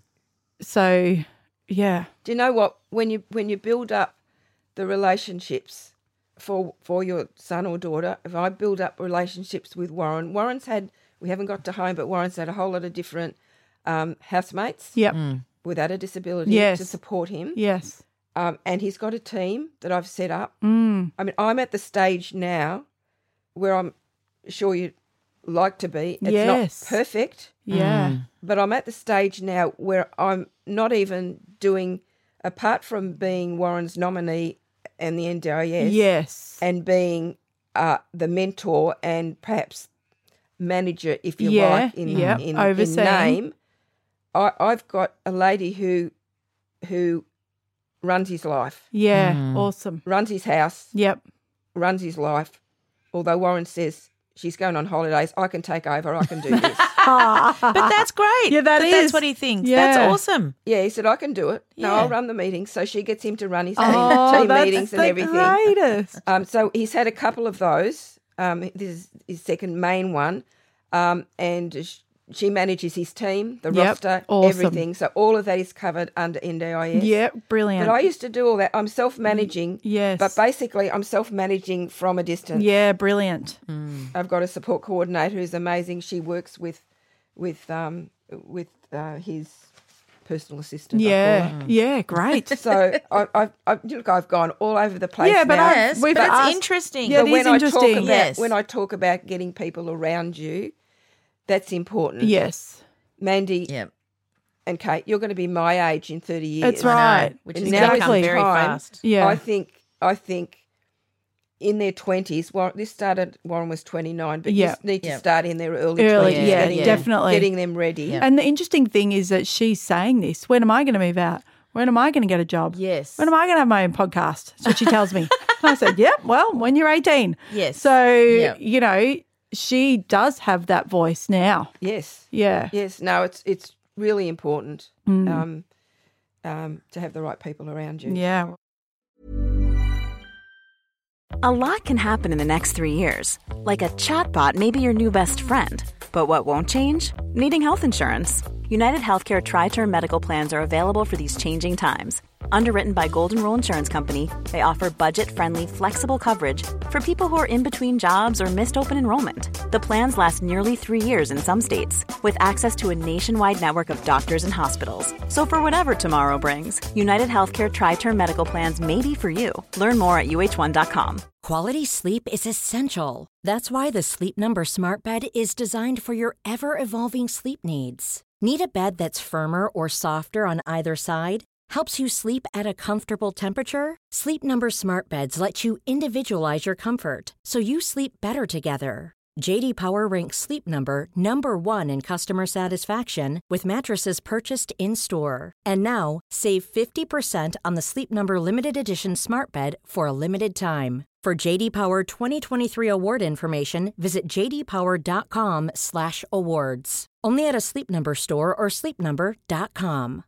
So, yeah. Do you know what? When you when you build up the relationships for for your son or daughter, if I build up relationships with Warren, Warren's had, we haven't got to home, but Warren's had a whole lot of different um, housemates Yep. Mm. without a disability Yes. to support him. Yes. Um, and he's got a team that I've set up. Mm. I mean, I'm at the stage now where I'm sure you'd like to be. It's Yes. not perfect, Yeah. Mm. but I'm at the stage now where I'm not even doing, apart from being Warren's nominee and the N D I S Yes. and being uh, the mentor and perhaps manager, if you Yeah, like, in, yep, in, in overseeing. name, I, I've got a lady who who runs his life, Yeah. Mm. Awesome. runs his house, Yep. runs his life. Although Warren says she's going on holidays, I can take over, I can do this. But that's great. Yeah, that that is. That's what he thinks. Yeah. That's awesome. Yeah, he said, I can do it. No, Yeah. I'll run the meetings. So she gets him to run his team, Oh, team that's meetings and the everything. greatest. Um, so he's had a couple of those. Um, this is his second main one. Um, and sh- she manages his team, the Yep, roster, awesome. everything. So all of that is covered under N D I S. Yep. Brilliant. But I used to do all that. I'm self-managing. Yes. But basically, I'm self-managing from a distance. Yeah. Brilliant. I've got a support coordinator who's amazing. She works with, with, um, with uh, his personal assistant. I call Yeah. her. Yeah. Great. So I, I've, I've, look, I've gone all over the place. Yeah, but now. I- Yes, we've but it's asked- interesting. Yeah, But it when is I interesting. talk about Yes. when I talk about getting people around you, that's important. Yes. Mandy Yep. and Kate, you're going to be my age in thirty years. That's right. Which And is now going to is come the very time. fast. Yeah. I think I think in their twenties. Well, this started. Warren was twenty-nine, but Yeah. you need to Yeah. start in their early Early, twenties. yeah, getting them- definitely. getting them ready. Yeah. And the interesting thing is that she's saying this. When am I going to move out? When am I going to get a job? Yes. When am I going to have my own podcast? That's what she tells me. And I said, yep, well, when you're eighteen. Yes. So, Yep. you know, she does have that voice now. Yes. Yeah. Yes. No, it's it's really important Mm. um, um, to have the right people around you. Yeah. A lot can happen in the next three years. Like a chatbot may be your new best friend. But what won't change? Needing health insurance. United Healthcare Tri-Term Medical Plans are available for these changing times. Underwritten by Golden Rule Insurance Company, they offer budget-friendly, flexible coverage for people who are in between jobs or missed open enrollment. The plans last nearly three years in some states, with access to a nationwide network of doctors and hospitals. So for whatever tomorrow brings, United Healthcare Tri-Term Medical Plans may be for you. Learn more at U H one dot com. Quality sleep is essential. That's why the Sleep Number Smart Bed is designed for your ever-evolving sleep needs. Need a bed that's firmer or softer on either side? Helps you sleep at a comfortable temperature? Sleep Number Smart Beds let you individualize your comfort, so you sleep better together. J D Power ranks Sleep Number number one in customer satisfaction with mattresses purchased in-store. And now, save fifty percent on the Sleep Number Limited Edition Smart Bed for a limited time. For J D Power twenty twenty-three award information, visit j d power dot com slash awards. Only at a Sleep Number store or sleep number dot com.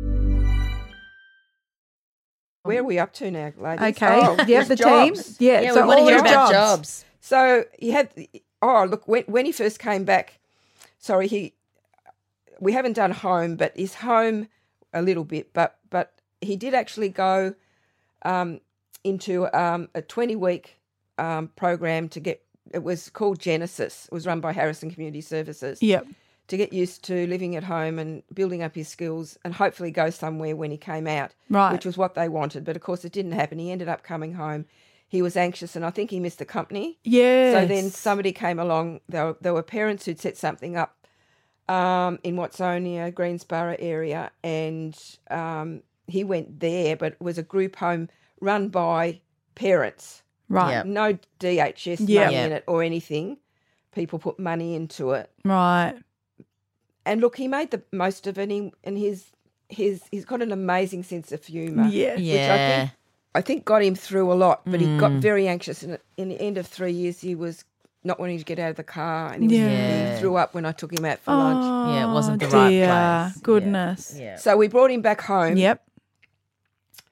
Where are we up to now, ladies? Okay. Oh, Do you have the there's jobs. team? Yeah. Yeah, so we want to all hear the about jobs. So he had. Oh, look, when when he first came back, sorry, he. We haven't done home, but he's home a little bit. But but he did actually go um, into um, a twenty week um, program to get. It was called Genesis. It was run by Harrison Community Services. Yep. To get used to living at home and building up his skills and hopefully go somewhere when he came out, Right. which was what they wanted. But, of course, it didn't happen. He ended up coming home. He was anxious and I think he missed the company. Yes. So then somebody came along. There were, there were parents who'd set something up um, in Watsonia, Greensboro area, and um, he went there, but it was a group home run by parents. Right. Yep. No D H S Yeah. money Yep. in it or anything. People put money into it. Right. And look, he made the most of it, and, he, and his his he's got an amazing sense of humour. Yes. which I Yeah. think I think got him through a lot. But he got Mm. very anxious, and in the end of three years, he was not wanting to get out of the car, and he, was, Yeah. he threw up when I took him out for lunch. Yeah, it wasn't the Oh, right dear. place. Goodness. Yeah. So we brought him back home. Yep.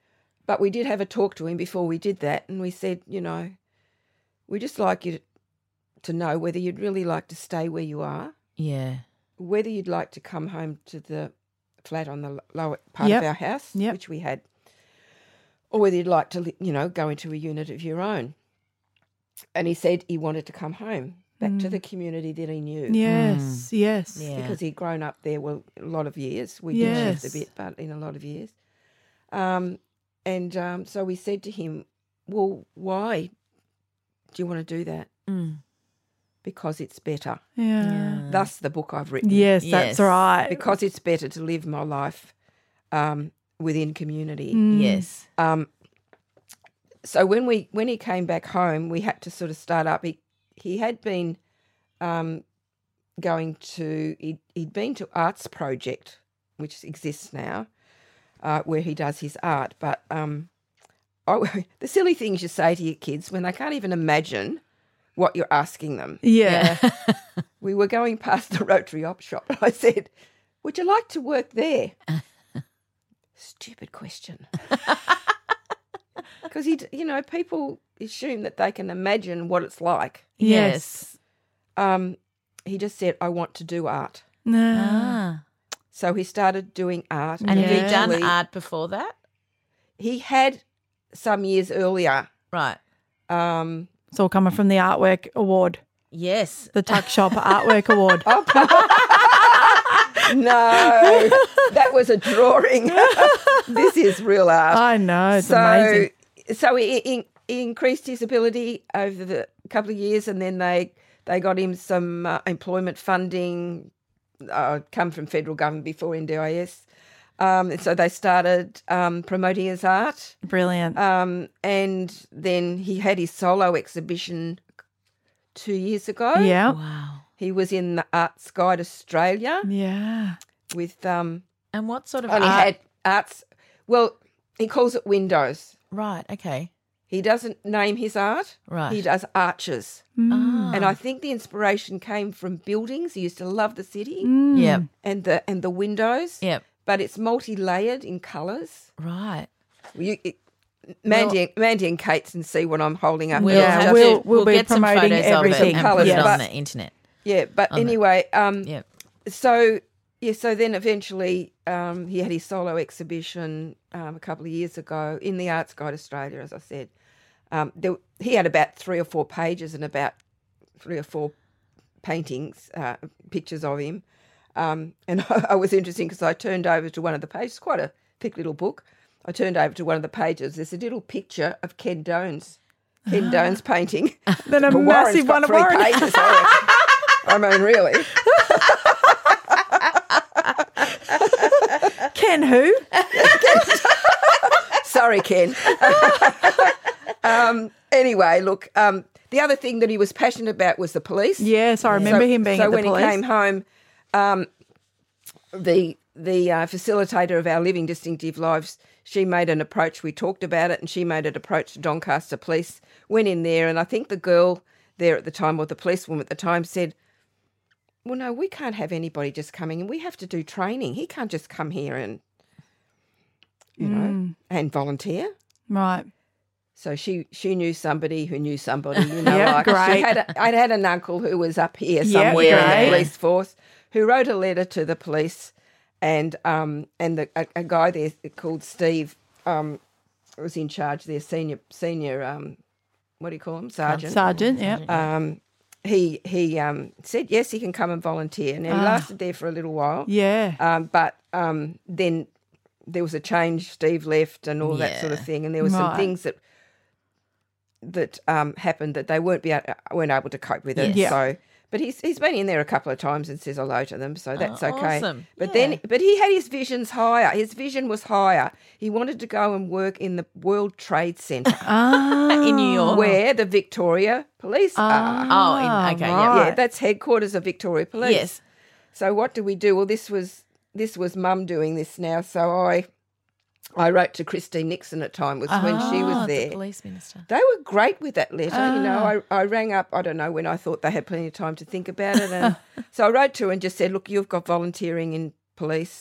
but we did have a talk to him before we did that, and we said, you know, we just like you to, to know whether you'd really like to stay where you are, Yeah. whether you'd like to come home to the flat on the lower part Yep. of our house, Yep. which we had, or whether you'd like to, li- you know, go into a unit of your own. And he said he wanted to come home, back to the community that he knew. Yes, yes. Yeah. Because he'd grown up there, well, a lot of years. We Yes. did shift a bit, but in a lot of years. Um, and um, so we said to him, well, why do you want to do that? Mm. Because it's better. Yeah. Thus the book I've written. Yes, Yes. that's right. Because it's better to live my life um, within community. Mm. Yes. Um, so when we when he came back home, we had to sort of start up. He he had been um, going to he'd, he'd been to Arts Project, which exists now, uh, where he does his art. But um, oh, the silly things you say to your kids when they can't even imagine what you're asking them. Yeah. We were going past the Rotary Op Shop, and I said, "Would you like to work there?" Stupid question. Because he, you know, people assume that they can imagine what it's like. Yes. Um, he just said, "I want to do art." No. Ah. So he started doing art, And have you done eventually- art before that? He had some years earlier. Right. Um, It's all coming from the Artwork Award, Yes. the Tuck Shop Artwork Award. no, that was a drawing. This is real art. I know, it's so, amazing. so he, he, he increased his ability over the couple of years, and then they they got him some uh, employment funding, uh, come from federal government before N D I S. Um, and so they started um, promoting his art. Brilliant. Um, and then he had his solo exhibition two years ago. yeah. Wow. He was in the Arts Guide Australia Yeah. with um, And what sort of only art? had arts. Well, he calls it windows. Right. Okay. He doesn't name his art. Right. He does arches. Ah. And I think the inspiration came from buildings. He used to love the city Mm. Yep. and the and the windows. Yep. But it's multi-layered in colours. Right. You, it, Mandy, Mandy and Kate can see what I'm holding up. We'll there. Yeah, have Just- we'll- to, we'll be get some promoting photos everything. of it and Colours, put it yeah. on but- the internet. yeah, but On the- anyway, um, Yep. so yeah, so then eventually um, he had his solo exhibition um, a couple of years ago in the Arts Guide Australia, as I said. Um, there, he had about three or four pages and about three or four paintings, uh, pictures of him. Um, and I was interesting because I turned over to one of the pages, quite a thick little book. I turned over to one of the pages. There's a little picture of Ken Dones, Ken Dones painting. Then a But Warren's massive got one of three Warren. pages, I reckon. I mean, really. Ken who? Sorry, Ken. um, anyway, look, um, the other thing that he was passionate about was the police. Yes, I remember so, him being so at the when police. he came home, um, the the uh, facilitator of our Living Distinctive Lives, she made an approach. We talked about it, and she made an approach to Doncaster Police. Went in there, and I think the girl there at the time, or the policewoman at the time, said, "Well, no, we can't have anybody just coming in. We have to do training. He can't just come here and, you know, and volunteer." Right. So she she knew somebody who knew somebody, you know, Yeah, like great. she had a, I'd had an uncle who was up here Yeah, somewhere in great. the police force who wrote a letter to the police, and um and the, a, a guy there called Steve um was in charge there, senior senior um what do you call him, sergeant. Sergeant, yeah. Um, he he um said yes, he can come and volunteer. Now he Ah. lasted there for a little while, Yeah. um, but um then there was a change. Steve left and all that sort of Yeah. thing, and there were some Right. things that that um, happened that they weren't be able, weren't able to cope with it. Yes. Yeah. So, but he's he's been in there a couple of times and says hello to them, so that's Oh, okay. awesome. But Yeah. then, but he had his visions higher. His vision was higher. He wanted to go and work in the World Trade Center, Ah. In New York. where the Victoria Police are. Oh, in- okay, yeah. Yeah, that's headquarters of Victoria Police. Yes. So what do we do? Well, this was this was Mum doing this now. So I I wrote to Christine Nixon at the time, was when she Oh, was the there. police minister. They were great with that letter. You know, Ah. I, I rang up, I don't know when I thought they had plenty of time to think about it. And so I wrote to her and just said, look, you've got volunteering in police.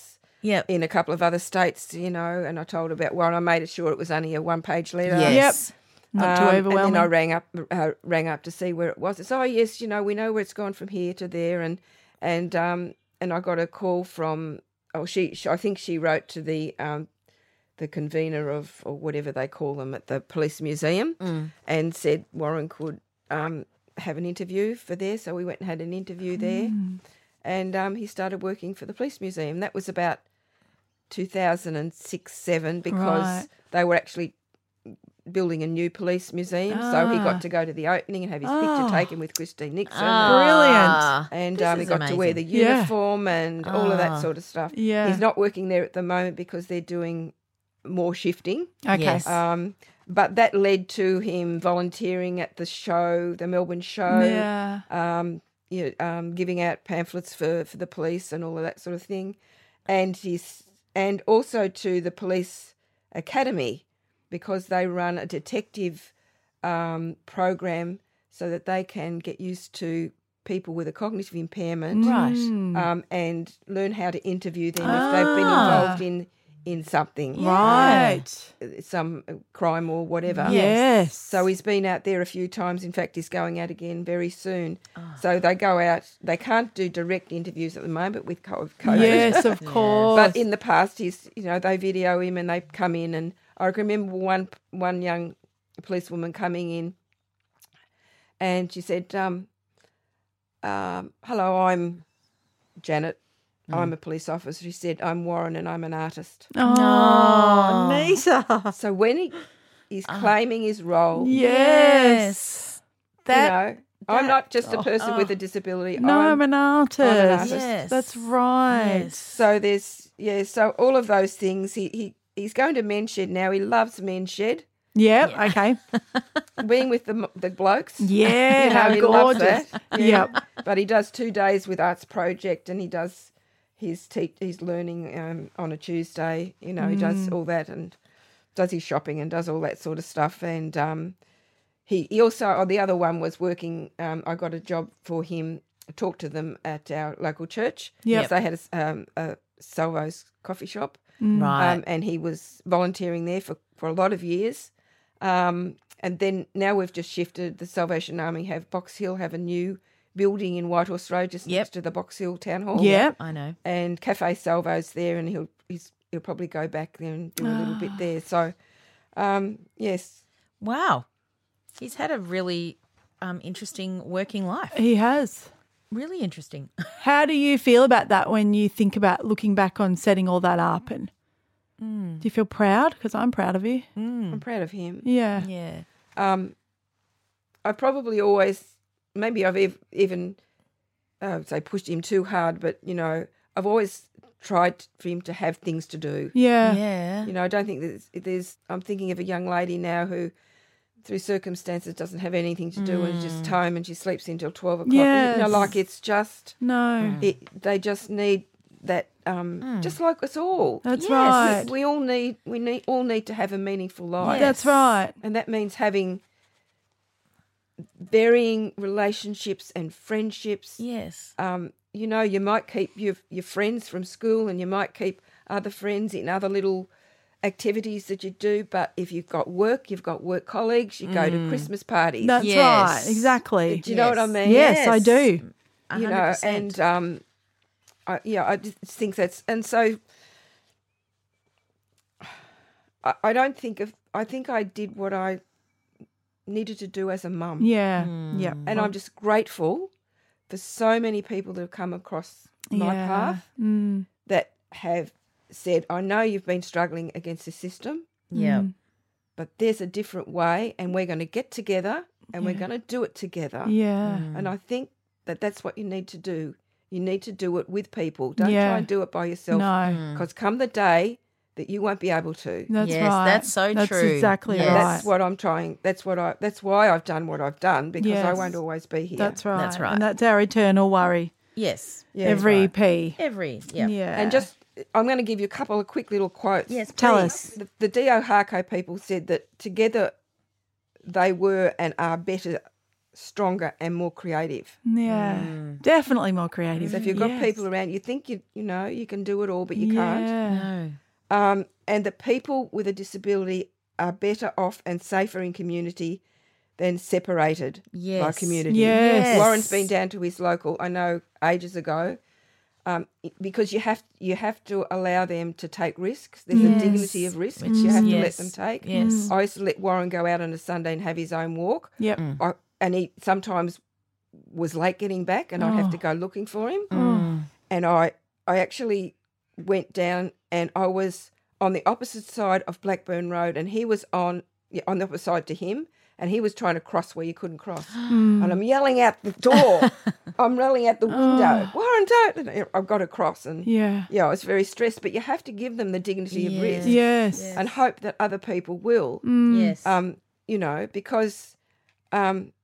Yep. in a couple of other states, you know, and I told her about one. I made sure it was only a one-page letter. Yes. Not too Um, overwhelming. And then I rang up, uh, rang up to see where it was. It's, oh, yes, you know, we know where it's gone from here to there. And and um, and I got a call from, oh, she, she I think she wrote to the um, the convener of, or whatever they call them at the police museum, Mm. and said Warren could um, have an interview for there. So we went and had an interview there. Mm. And um, he started working for the police museum. That was about two thousand six, seven, because Right. they were actually building a new police museum. So he Ah. got to go to the opening and have his Oh. picture taken with Christine Nixon. Ah, And this um, he is got to wear the amazing. Yeah. uniform and all of Ah. that sort of stuff. Yeah. He's not working there at the moment because they're doing more shifting. Okay. Yes. Um, but that led to him volunteering at the show, the Melbourne show, Yeah. um, you know, um, giving out pamphlets for, for the police and all of that sort of thing. And he's and also to the police academy, because they run a detective um, program so that they can get used to people with a cognitive impairment, Right. Mm. um, and learn how to interview them if they've been Ah. involved in in something, Right. some crime or whatever. Yes. So he's been out there a few times. In fact, he's going out again very soon. Ah. So they go out. They can't do direct interviews at the moment with co- COVID. Yes, of course. But in the past, he's you know they video him and they come in, and I remember one one young policewoman coming in, and she said, um, um, "Hello, I'm Janet. I'm a police officer." She said, "I'm Warren and I'm an artist." Oh, Nisa. So when he is Ah. claiming his role, Yes. That. you know, I'm that- not just a oh, person oh. with a disability. No, I'm, an artist. artist. Yes. That's right. Yes. So there's yeah, so all of those things. He he he's going to Men's Shed now. He loves Men's Shed. Yep. Okay. Being with the the blokes. Yeah. You know, how he loves gorgeous. that. Yep. But he does two days with Arts Project, and he does his te- he's learning um, on a Tuesday. You know, he does Mm. all that and does his shopping and does all that sort of stuff. And um, he he also oh, the other one was working. Um, I got a job for him. I talked to them at our local church. Yep. Yes, they had a, um, a Salvo's coffee shop. Right. Um, and he was volunteering there for, for a lot of years. Um, and then now we've just shifted. The Salvation Army have Box Hill have a new building in Whitehorse Road, just Yep. next to the Box Hill Town Hall. Yep. I know. And Cafe Salvo's there, and he'll he's, he'll probably go back there and do a little bit there. So, um, yes, Wow. He's had a really um, interesting working life. He has. Really interesting. How do you feel about that when you think about looking back on setting all that up? And Mm. do you feel proud? Because I'm proud of you. I'm proud of him. Yeah. Yeah. Um, I probably always, maybe I've ev- even, uh, say, pushed him too hard, but, you know, I've always tried for him to have things to do. Yeah. Yeah. You know, I don't think there's, there's, I'm thinking of a young lady now who, through circumstances, doesn't have anything to do and is just home and she sleeps until twelve o'clock. You know, Yes. like it's just, No. it, they just need that, um, just like us all. That's Yes. right. We all need, we need, all need to have a meaningful life. That's right. And that means having varying relationships and friendships. Yes. Um, you know, you might keep your your friends from school and you might keep other friends in other little activities that you do, but if you've got work, you've got work colleagues, you go to Christmas parties. That's Yes. right. Exactly. do you know what I Yes. mean? Yes, I do. You know, one hundred percent. and um, I, yeah, I just think that's, and so I, I don't think of, I think I did what I needed to do as a mum. Yeah. Hmm. Yeah. And I'm just grateful for so many people that have come across my Yeah. path Mm. that have said, I know you've been struggling against the system, Yeah. but there's a different way and we're going to get together and we're Yeah. going to do it together. Yeah. And I think that that's what you need to do. You need to do it with people. Don't Yeah. try and do it by yourself. No. Because come the day that you won't be able to. That's Yes, right. that's so That's true. exactly Yes. And right. that's what I'm trying. That's what I. That's why I've done what I've done, because I Yes. won't always be here. That's right. That's right. And that's our eternal worry. Yes. Yeah, Every right. P. Every. Yeah. Yeah. And just, I'm going to give you a couple of quick little quotes. Yes, Tell please. us. The, the Dio Harco people said that together they were and are better stronger and more creative. Yeah, definitely more creative. So if you've got Yes. people around, you think you you know you can do it all, but you can't. Yeah. No. Um, and the people with a disability are better off and safer in community than separated by Yes. community. Yes. Warren's been down to his local, I know, ages ago, um, because you have you have to allow them to take risks. There's Yes. a dignity of risk which you have to let Yes. them take. Yes. I used to let Warren go out on a Sunday and have his own walk. Yep. I, and he sometimes was late getting back, and I'd have to go looking for him. Mm. And I, I actually went down, and I was on the opposite side of Blackburn Road, and he was on yeah, on the opposite side to him, and he was trying to cross where you couldn't cross. And I'm yelling out the door. I'm yelling out the window. Warren, don't! And I've got to cross, and Yeah. yeah, I was very stressed. But you have to give them the dignity of risk, Yes. and hope that other people will. Yes. Um, you know, because um,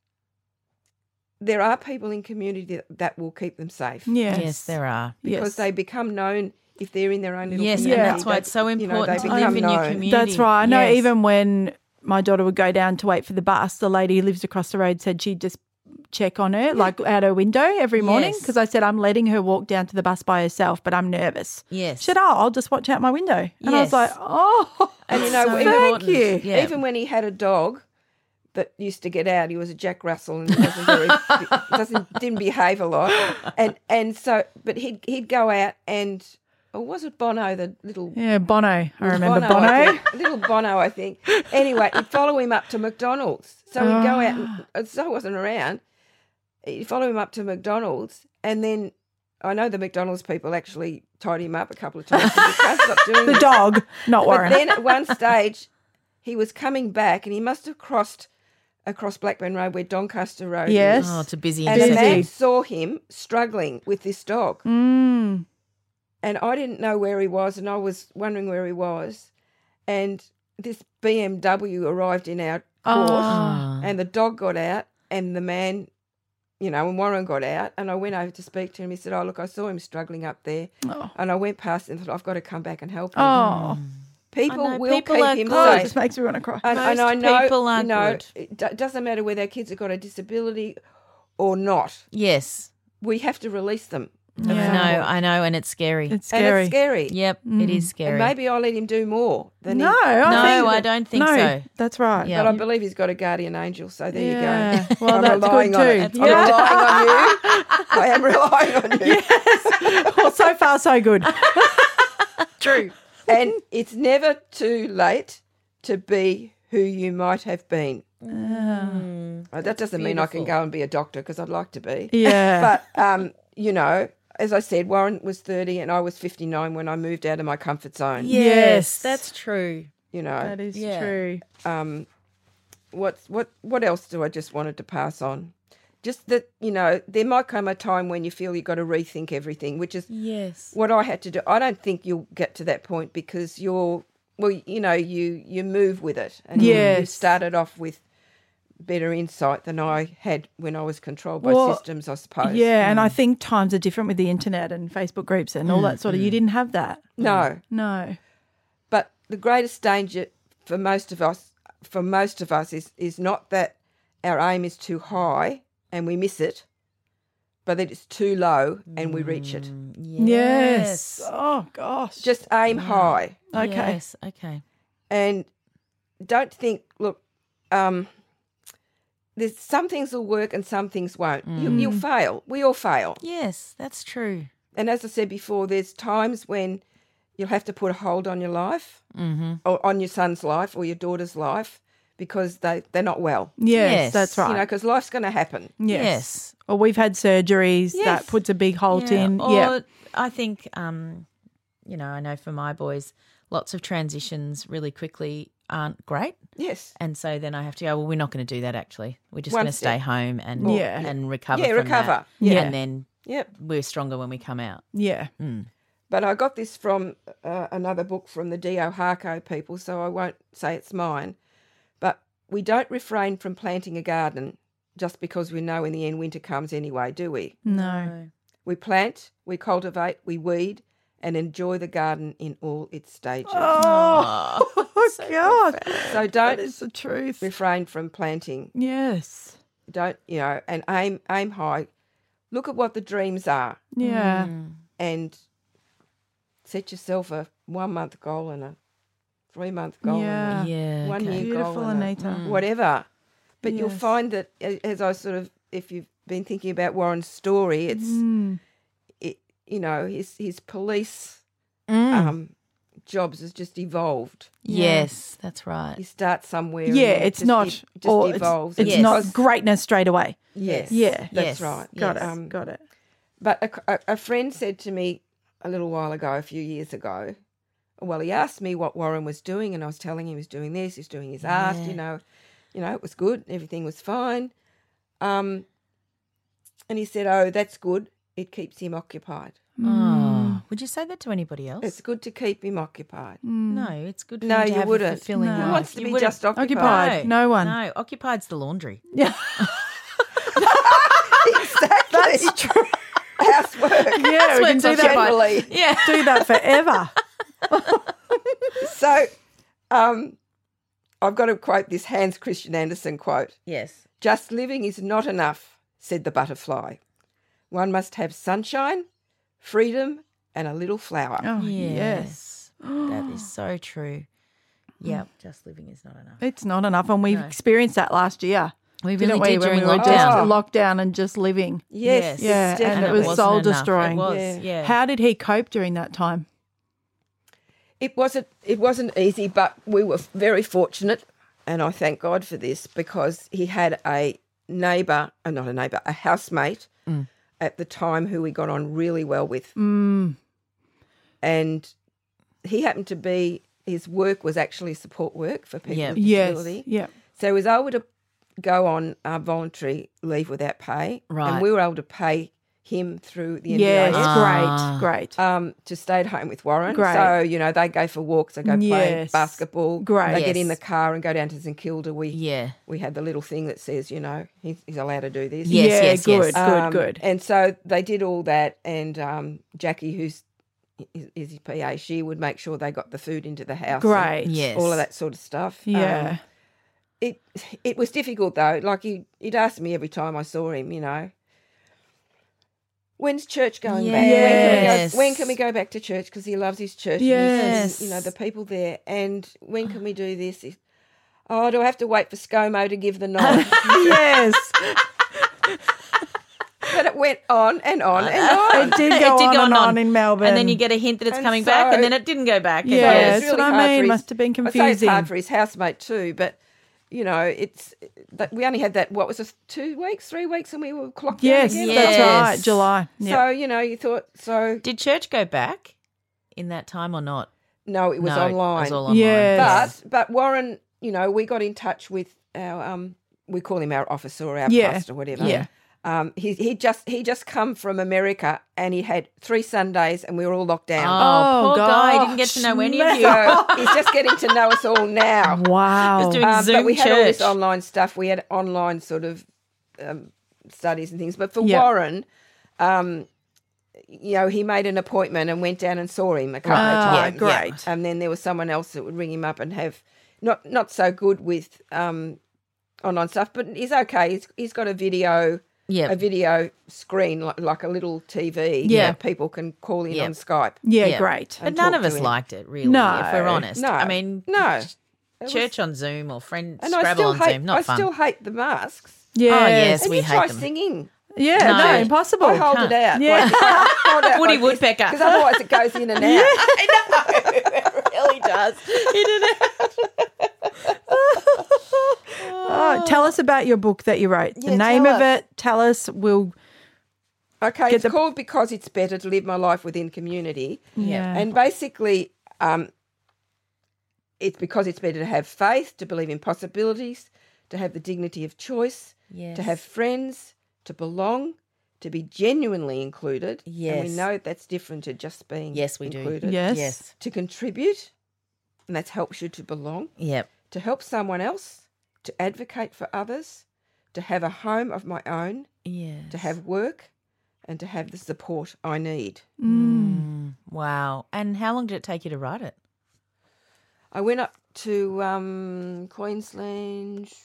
there are people in community that, that will keep them safe Yes. Yes, there are. because Yes. they become known if they're in their own little Yes, community. and that's why they- it's so you know, important they to live become in your known. community. That's right. I know Yes. even when my daughter would go down to wait for the bus, the lady who lives across the road said she'd just check on her, like out her window every morning, Yes. because I said, I'm letting her walk down to the bus by herself, but I'm nervous. Yes. She said, oh, I'll just watch out my window. And I was Yes. like, oh, And you know, So even, thank you. important. Yeah. even when he had a dog that used to get out, he was a Jack Russell and he wasn't very, doesn't didn't behave a lot, and and so, but he'd he'd go out and, or was it Bono, the little Yeah, Bono. I remember Bono. I think. Little Bono, I think. Anyway, he'd follow him up to McDonald's. So he'd go out, and, and so I wasn't around. He'd follow him up to McDonald's, and then I know the McDonald's people actually tied him up a couple of times. So he can't stop doing The this. dog, not But Warren. then at one stage, he was coming back, and he must have crossed across Blackburn Road where Doncaster Road Yes. is. Oh, it's a busy And a intersection. man saw him struggling with this dog. Mm. And I didn't know where he was, and I was wondering where he was. And this B M W arrived in our court, Oh. and the dog got out, and the man, you know, and Warren got out, and I went over to speak to him. He said, oh, look, I saw him struggling up there. Oh. And I went past and thought, I've got to come back and help him. Oh, People I know, will people keep are him good. oh, it safe. just makes me want to cry. And, and I Most know, people are you know, good. it do- doesn't matter whether our kids have got a disability or not. Yes. We have to release them. I Yeah. know, I know, and it's scary. It's And scary. it's scary. Yep, it is scary. And maybe I'll let him do more than No, he... I no, think, I don't think no, so. That's right. Yeah. But I believe he's got a guardian angel, so there Yeah. you go. Well, I'm that's relying good on too. it. Yeah. I'm relying on you. I am relying on you. Well, so far, so good. True. And it's never too late to be who you might have been. Uh, that doesn't mean I can beautiful. go and be a doctor, because I'd like to be. Yeah. But, um, you know, as I said, Warren was thirty and I was fifty-nine when I moved out of my comfort zone. Yes, Yes. that's true. You know, that is Yeah. true. um, what what what else do I just wanted to pass on? Just that, you know, there might come a time when you feel you've got to rethink everything, which is Yes. what I had to do. I don't think you'll get to that point because you're, well, you know, you you move with it, and you- you Yes. started off with better insight than I had when I was controlled by Well, systems, I suppose. Yeah, and I think times are different with the internet and Facebook groups and all that sort of. You didn't have that. No, No. but the greatest danger for most of us, for most of us, is is not that our aim is too high and we miss it, but that it's too low and we reach it. Yes. Oh gosh. Just aim high, Okay. Yes. Okay. and don't think. Look, um, there's some things will work and some things won't. You, you'll fail. We all fail. Yes, that's true. And as I said before, there's times when you'll have to put a hold on your life, mm-hmm. or on your son's life or your daughter's life, because they, they're not well. Yes, Yes. that's right. You know, because life's going to happen. yes. Yes. Or we've had surgeries Yes. that puts a big halt in. Or Yeah. I think, um, you know, I know for my boys, lots of transitions really quickly aren't great. Yes. And so then I have to go, well, we're not going to do that actually. We're just One going to stay step. home and Yeah. and recover Yeah, from recover. that. Yeah. And then Yep. we're stronger when we come out. Yeah. But I got this from uh, another book from the Dio Harco people, so I won't say it's mine. But we don't refrain from planting a garden just because we know in the end winter comes anyway, do we? No. We plant, we cultivate, we weed, and enjoy the garden in all its stages. Oh, God. So That don't is the truth. refrain from planting. Yes. don't, you know, and aim aim high. Look at what the dreams are Yeah. and set yourself a one-month goal and a three-month goal Yeah. and a Yeah, one-year okay. goal Beautiful, and a Anita. whatever. But you'll Yes. find that a- as I sort of, if you've been thinking about Warren's story, it's, Mm. it, you know, his, his police Mm. um, jobs has just evolved. Yes, that's right. You start somewhere. and Yeah, then it it's just, not, it just or evolves. it's, it's Yes. not greatness straight away. Yes. Yeah. That's Yes. right. Got Yes. it. Um, Got it. But a, a, a friend said to me a little while ago, a few years ago, well, he asked me what Warren was doing, and I was telling him he was doing this, he's doing his art, Yeah. you know, you know, it was good, everything was fine. Um, and he said, oh, that's good. It keeps him occupied. Oh, would you say that to anybody else? It's good to keep him occupied. No, it's good for No, him to you have wouldn't. a fulfilling No. life. Who wants to You be wouldn't- just occupied? Occupied. No one. No, occupied's the laundry. Yeah. Exactly. That's true. Housework. Yeah, we can what's do that. Generally. Yeah. Do that forever. So um, I've got to quote this Hans Christian Andersen quote. Yes. Just living is not enough, said the butterfly. One must have sunshine, freedom, and a little flower. Oh, yes. That is so true. Yeah, just living is not enough. It's not enough, and we No. experienced that last year. We Didn't really we, did when during we were lockdown. just Oh. locked down and just living. Yes, Yeah, it's and it definitely. was wasn't soul enough. destroying. It was, Yeah. yeah. How did he cope during that time? It wasn't. It wasn't easy, but we were very fortunate, and I thank God for this because he had a neighbour, uh, not a neighbour, a housemate at the time who we got on really well with, Mm. and he happened to be. His work was actually support work for people Yeah. with Yes. disability. Yeah. So he was able to go on uh, voluntary leave without pay, Right. and we were able to pay him through the N Yes. D I S. Ah. Great. Great. Um, to stay at home with Warren. Great. So, you know, they go for walks, they go play Yes. basketball. Great. They get in the Yes. car and go down to St Kilda. We Yeah. we had the little thing that says, you know, he's, he's allowed to do this. Yes, yeah. yes, good. yes. Good. Um, Good. And so they did all that, and um, Jackie, who's is, is his P A, she would make sure they got the food into the house. and Great. Yes. all of that sort of stuff. Yeah. Um, it it was difficult though. Like he he'd ask me every time I saw him, you know, when's church going back? Yes. When can we go, when can we go back to church? Because he loves his church. Yes. And, you know, the people there. And when can we do this? He- Oh, do I have to wait for ScoMo to give the nod? Yes. But it went on and on and on. It did It go did on go and on. on in Melbourne. And then you get a hint that it's And coming back, so- and then it didn't go back. Yeah, And So yes. it's that's what really I hard mean. for his- Must have been I say it's confusing. hard for his housemate too, but you know, it's that we only had that. What was it? Two weeks, three weeks, and we were clocked Yes, down again. that's Yes. right. July. Yeah. So you know, you thought so. Did church go back in that time or not? No, it was No, online. It was all online. Yes. But but Warren, you know, we got in touch with our um, we call him our officer or our Yeah. pastor, whatever. Yeah. Um, he he just he just come from America and he had three Sundays and we were all locked Oh, down. Oh, poor guy. He gosh, didn't get to know any of you. So he's just getting to know us all now. Wow. Just doing Um, Zoom but we had all this church. online stuff. We had online sort of um, studies and things. But for Yeah. Warren, um, you know, he made an appointment and went down and saw him a couple Ah, of times. great. And then there was someone else that would ring him up and have not not so good with um, online stuff, but he's okay. He's, he's got a video. Yeah. A video screen like, like a little T V. Yeah. that people can call in Yeah. on Skype. yeah, Yeah. great. But and none talk of to us him. liked it, really, No. if we're honest. No. I mean, No. ch- It was- church on Zoom or friend And I Scrabble still on hate. Zoom, not I fun. still hate the masks. Yes. yes. And we you hate try them. singing. Yeah, No. no, impossible. I hold can't. it out. Yeah. Hold out Woody like Woodpecker. Because otherwise it goes in and out. It really does. He did it. Oh, tell us about your book that you wrote. the Yeah, name tell of us. it. Tell us. We'll. Okay, Get it's the- called Because It's Better to Live My Life Within Community. Yeah. And basically, um, it's because it's better to have faith, to believe in possibilities, to have the dignity of choice, Yes. to have friends, to belong, to be genuinely included. And Yes. we know that's different to just being Yes, we do. included. Yes. Yes. To contribute, and that helps you to belong. Yep. To help someone else, to advocate for others, to have a home of my own, Yeah. to have work, and to have the support I need. Mm. Wow. And how long did it take you to write it? I went up to um, Queensland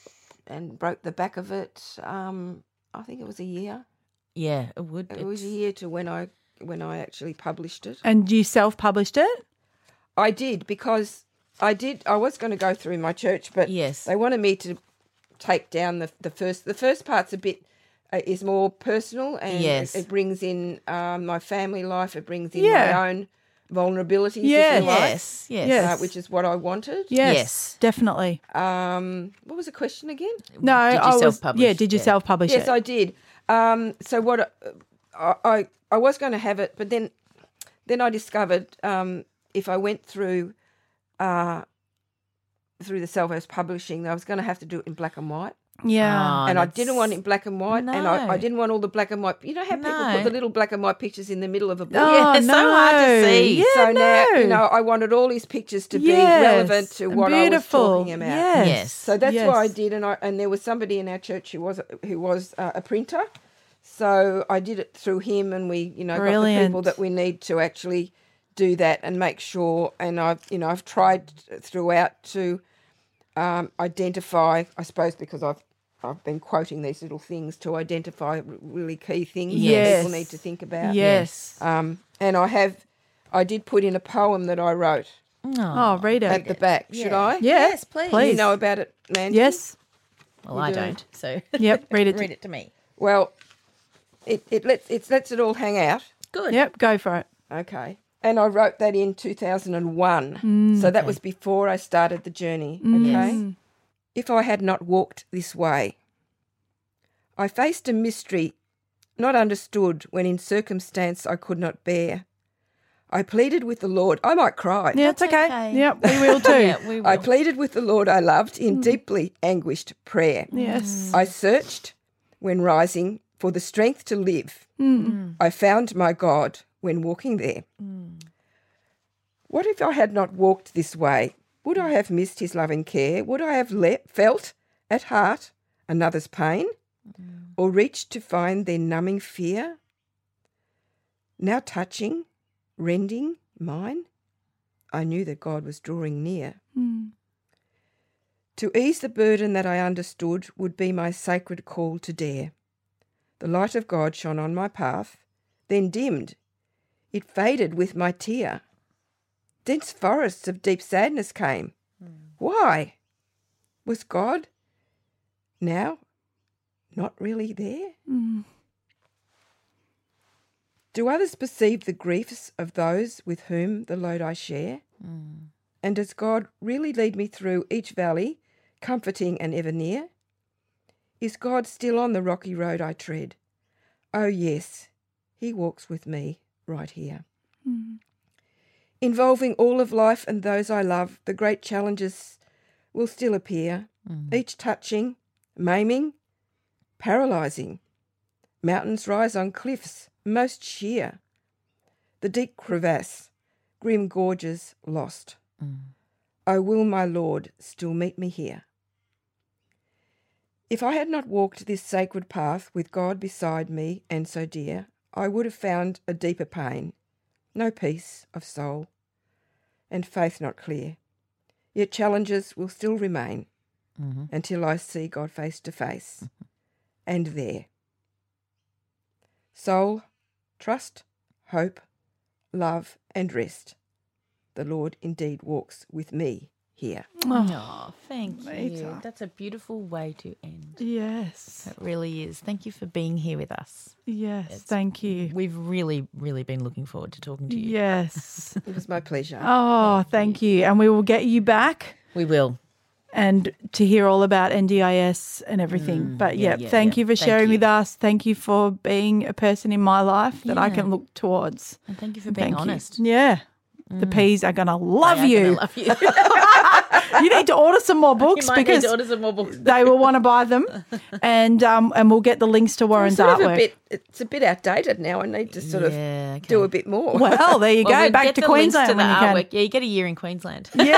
and broke the back of it. Um, I think it was a year. Yeah, it would. It was a year to when I when I actually published it. And you self-published it? I did because I did. I was going to go through my church, but Yes. they wanted me to take down the the first. The first part's a bit uh, is more personal, and Yes. it, it brings in um, my family life. It brings in Yeah. my own vulnerabilities, Yeah. if you like, Yes, yes. Yes. uh, which is what I wanted. Yes, Yes. definitely. Um, what was the question again? No, Did you I was, self-publish? Yeah, did you Yeah. self-publish Yes, it? I did. Um, so what uh, I, I I was going to have it, but then then I discovered um, if I went through uh, through the self-host publishing, I was going to have to do it in black and white, Yeah. Oh, and I that's- didn't want it in black and white, and I, No. I didn't want all the black and white. You know how people No. put the little black and white pictures in the middle of a book. Oh, Yeah, it's so hard to no. see. Yeah, so now no. you know I wanted all these pictures to be Yes. relevant to what Beautiful. I was talking about. Yes. Yes. So that's Yes. what I did, and I and there was somebody in our church who was who was uh, a printer, so I did it through him, and we you know got the Brilliant. people that we need to actually do that and make sure. And I've you know I've tried throughout to um, identify, I suppose, because I've I've been quoting these little things to identify r- really key things Yes. that people need to think about. Yes. Um, and I have, I did put in a poem that I wrote Oh, read it. at the back. Should I? Yeah. Yes, please. Do you know about it, Nancy? Yes. Well, I do. don't. So Yep, read it. read it to me. Well, it, it lets it lets it all hang out. Good. Yep, go for it. Okay. And I wrote that in two thousand one. So that was before I started the journey. Okay. If I had not walked this way, I faced a mystery not understood when in circumstance I could not bear. I pleaded with the Lord. I might cry. Yeah, it's That's okay. okay. Yep, we will too. Yeah, we will. I pleaded with the Lord I loved in deeply anguished prayer. Yes. I searched when rising for the strength to live. I found my God when walking there. What if I had not walked this way? Would I have missed his loving care? Would I have le- felt at heart another's pain? Or reached to find their numbing fear? Now touching, rending mine, I knew that God was drawing near. To ease the burden that I understood would be my sacred call to dare. The light of God shone on my path, then dimmed. It faded with my tear. Dense forests of deep sadness came. Why? Was God now not really there? Do others perceive the griefs of those with whom the load I share? And does God really lead me through each valley, comforting and ever near? Is God still on the rocky road I tread? Oh yes, he walks with me right here. Involving all of life and those I love, the great challenges will still appear, each touching, maiming, paralysing. Mountains rise on cliffs, most sheer. The deep crevasse, grim gorges lost. Oh, will my Lord still meet me here? If I had not walked this sacred path with God beside me and so dear, I would have found a deeper pain, no peace of soul, and faith not clear. Yet challenges will still remain until I see God face to face, and there. Soul, trust, hope, love, and rest. The Lord indeed walks with me here. Oh, thank you. Rita. That's a beautiful way to end. Yes. It really is. Thank you for being here with us. Yes. Thank you. We've really, really been looking forward to talking to you. Yes. It was my pleasure. Oh, thank you. And we will get you back We will. and to hear all about N D I S and everything. but yeah, yeah, yeah, thank yeah. you for Thank sharing you. with us. Thank you for being a person in my life that I Yeah. can look towards. And thank you for being Thank you. honest. Yeah. The peas are going to love They are you. gonna love you. You need to order some more books you might need because to order some more books. they will want to buy them. And um, and we'll get the links to Warren's sort of artwork. a bit, it's a bit outdated now. I need to sort Yeah, of okay. do a bit more. Well, there you Well, go. we'll Back get to the links Queensland to the when you can. artwork. Yeah, you get a year in Queensland. Yeah.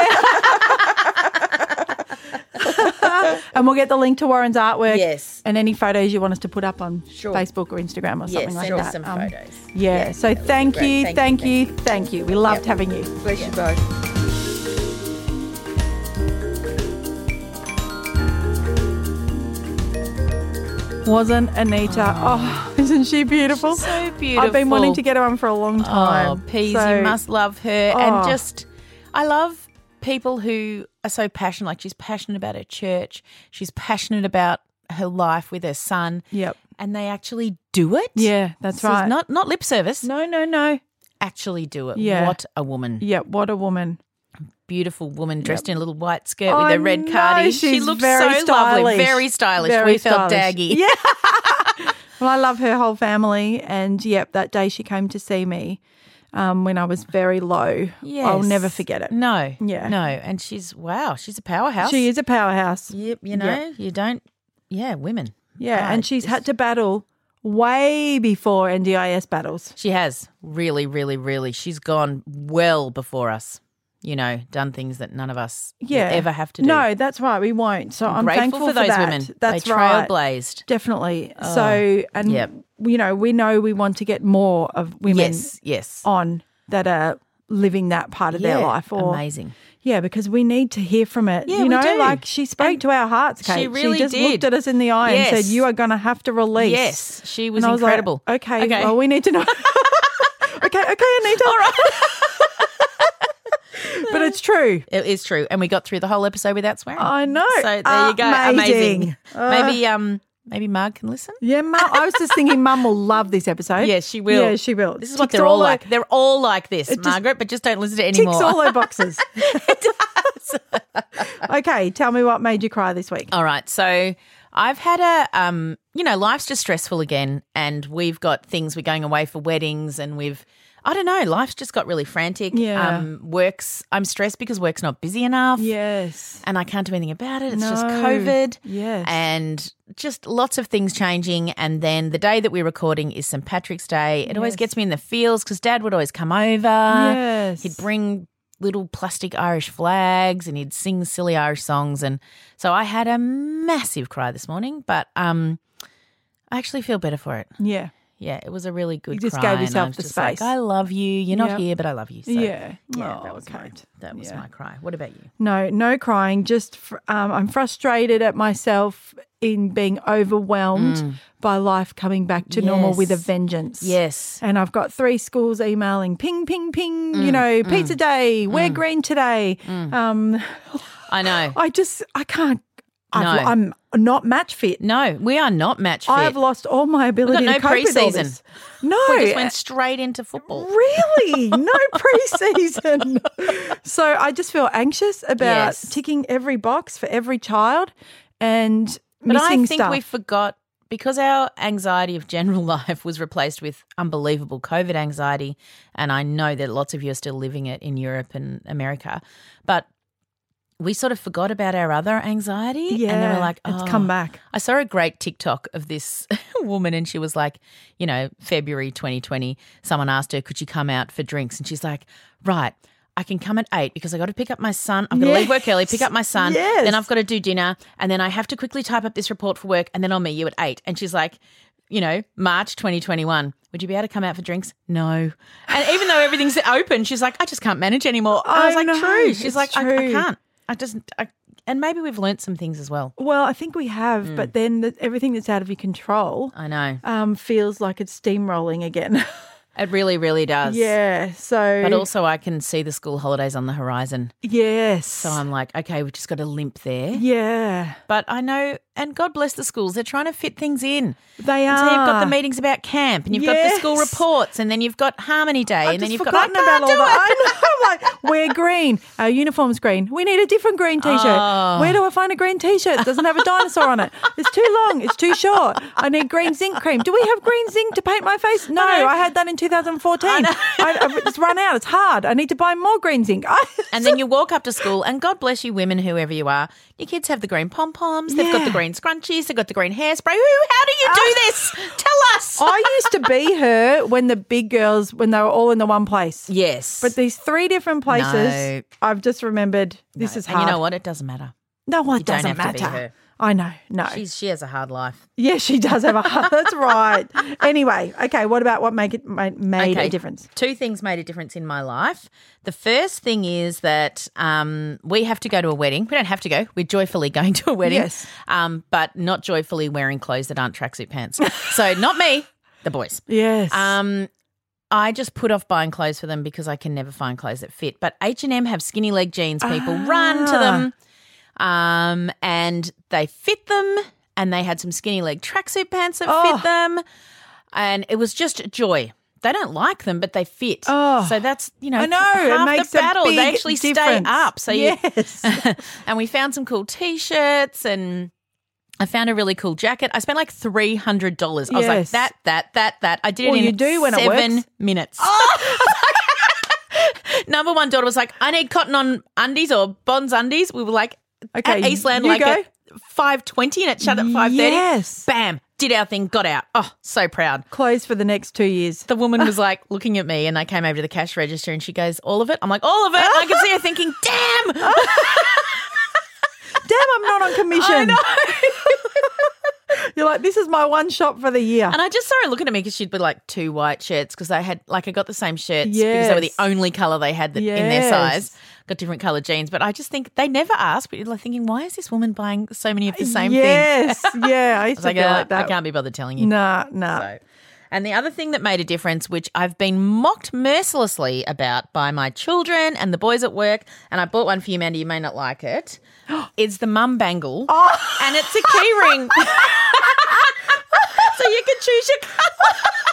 And we'll get the link to Warren's artwork. Yes. And any photos you want us to put up on Sure. Facebook or Instagram or Yes, something like send that. us some Um, photos. Yeah. Yeah, so that would be thank great. you, Thank thank you, you, thank you. We loved Yep. having you. Bless you both. wasn't Anita. Oh, isn't she beautiful? She's so beautiful. I've been wanting to get her on for a long time. Oh, Peas, So- you must love her. Oh. And just, I love people who are so passionate. Like she's passionate about her church. She's passionate about her life with her son. Yep. And they actually do it. Yeah, that's So it's right. Not not lip service. No, no, no. Actually do it. Yeah. What a woman. Yeah, what a woman. Beautiful woman dressed in a little white skirt I with her red know, cardi. She she's looks very so lovely. stylish. Very stylish. Very we felt stylish. daggy. Yeah. Well, I love her whole family. And, yep, that day she came to see me um, when I was very low. Yes. I'll never forget it. No. Yeah. No. And she's, wow, she's a powerhouse. She is a powerhouse. Yep, you know, Yeah. you don't, yeah, women. Yeah, Ah, and she's just- had to battle way before N D I S battles. She has. Really, really, really. She's gone well before us, you know, done things that none of us will Yeah. ever have to do. No, that's right. We won't. So I'm, grateful thankful for those that. women. That's they right. trailblazed. Definitely. So, and, yep. you know, we know we want to get more of women Yes, yes. on that are living that part of their Yeah, life. Or, amazing. Yeah, because we need to hear from it. Yeah, you we know, do. like she spoke And to our hearts, Kate. she really just did. looked at us in the eye Yes. and said, you are going to have to release. Yes, she was And I was incredible. Like, okay, Okay. well, we need to know. okay, okay, Anita. All right. But it's true. It is true. And we got through the whole episode without swearing. I know. So there you go. Amazing. Amazing. Uh, maybe um maybe Marg can listen? Yeah, Mum. I was just thinking Mum will love this episode. Yes, she will. Yeah, she will. This is what Ticks they're all her- like. They're all like this, It just Margaret, but just don't listen to it Ticks anymore. all her boxes. Okay, tell me what made you cry this week. All right. So I've had a, um, you know, life's just stressful again, and we've got things. We're going away for weddings, and we've, I don't know, life's just got really frantic. Yeah. Um, work's, I'm stressed because work's not busy enough. Yes. And I can't do anything about it. It's No. just COVID. Yes. And just lots of things changing. And then the day that we're recording is Saint Patrick's Day. It always Yes. gets me in the feels because Dad would always come over. Yes. He'd bring little plastic Irish flags and he'd sing silly Irish songs. And so I had a massive cry this morning, but um, I actually feel better for it. Yeah. Yeah, it was a really good You just cry. gave and I yourself was the just like, space. I love you. You're Yep. not here, but I love you. So, Yeah. yeah, Oh, that was, my, Kate. that was Yeah. my cry. What about you? No, no crying. Just fr- um, I'm frustrated at myself in being overwhelmed by life coming back to normal with a Mm. Yes. vengeance. Yes. And I've got three schools emailing, ping, ping, ping, you know, pizza day, wear green today. Um, I know. I just, I can't, I've, No. I'm not match fit. No, we are not match fit. I've lost all my ability no to cope with all pre-season. this. No. we just went straight into football. Really? No preseason. So I just feel anxious about Yes. ticking every box for every child and But I missing think stuff. we forgot because our anxiety of general life was replaced with unbelievable COVID anxiety. And I know that lots of you are still living it in Europe and America. But we sort of forgot about our other anxiety. Yeah, And then we're like, oh. it's come back. I saw a great TikTok of this woman and she was like, you know, February twenty twenty, someone asked her, could you come out for drinks? And she's like, right, I can come at eight because I got to pick up my son. I've got to leave work early, pick up my son. Yes. Then I've got to do dinner and then I have to quickly type up this report for work and then I'll meet you at eight. And she's like, you know, March twenty twenty-one, would you be able to come out for drinks? No. And even though everything's open, she's like, I just can't manage anymore. And I, I was like, know, true. She's it's like, I, I true. can't. I just, I, and maybe we've learnt some things as well. Well, I think we have, but then the, everything that's out of your control I know. um, feels like it's steamrolling again. It really, really does. Yeah. So, But also I can see the school holidays on the horizon. yes. So I'm like, okay, we've just got to limp there. yeah, But I know, and God bless the schools, they're trying to fit things in. they And are. so you've got the meetings about camp and you've got the school Yes. reports and then you've got Harmony Day I've and then just you've got, I forgotten can't about do all that. it. I know. I'm like, we're green. Our uniform's green. We need a different green T-shirt. Oh. Where do I find a green T-shirt? It doesn't have a dinosaur on it. It's too long. It's too short. I need green zinc cream. Do we have green zinc to paint my face? No, I know. I had that in two thousand fourteen. I know. I, I've- it's run out. It's hard. I need to buy more green zinc. And then you walk up to school and God bless you women, whoever you are, your kids have the green pom-poms, they've got Yeah. the green scrunchies, they've got the green hairspray. Who? How do you do this? Tell us. I used to be her when the big girls, when they were all in the one place. Yes. But these three different places, No. I've just remembered this No. is And hard. you know what? It doesn't matter. No, it You don't doesn't have to be matter. her. I know. No. She's she has a hard life. Yeah, she does have a heart. That's right. Anyway, okay, what about what make it made, made Okay, a difference? Two things made a difference in my life. The first thing is that um, we have to go to a wedding. We don't have to go. We're joyfully going to a wedding. Yes. Um, but not joyfully wearing clothes that aren't tracksuit pants. So not me, the boys. Yes. Um, I just put off buying clothes for them because I can never find clothes that fit. But H and M have skinny leg jeans. People Ah. run to them. Um, and they fit them, and they had some skinny leg tracksuit pants that Oh. fit them, and it was just joy. They don't like them, but they fit. Oh. So that's, you know, I know, it half makes the a battle. big They actually difference. stay up. So you, yes. and we found some cool T-shirts, and I found a really cool jacket. I spent like three hundred dollars. I was like, Yes. that, that, that, that. I did it Well, in you do when it seven works. minutes. Number one daughter was like, I need cotton on undies or Bonds undies. We were like, Okay, at Eastland, you like go. at five twenty, and it shut at five thirty. Yes. Bam, did our thing, got out. Oh, so proud. Closed for the next two years. The woman was like looking at me, and I came over to the cash register, and she goes, all of it? I'm like, all of it. And I could see her thinking, damn. Damn, I'm not on commission. I know. You're like, this is my one shop for the year. And I just saw her looking at me because she'd be like two white shirts because they had, like, I got the same shirts because they were the Yes. only colour they had that, in their Yes. size. Got different coloured jeans. But I just think they never ask, but you're like thinking, why is this woman buying so many of the same yes. thing? yeah, I I used was to like, feel uh, like that. I can't be bothered telling you. Nah, nah. So, and the other thing that made a difference, which I've been mocked mercilessly about by my children and the boys at work, and I bought one for you, Mandy, you may not like it, is the mum bangle. Oh. And it's a key ring. So you can choose your colour.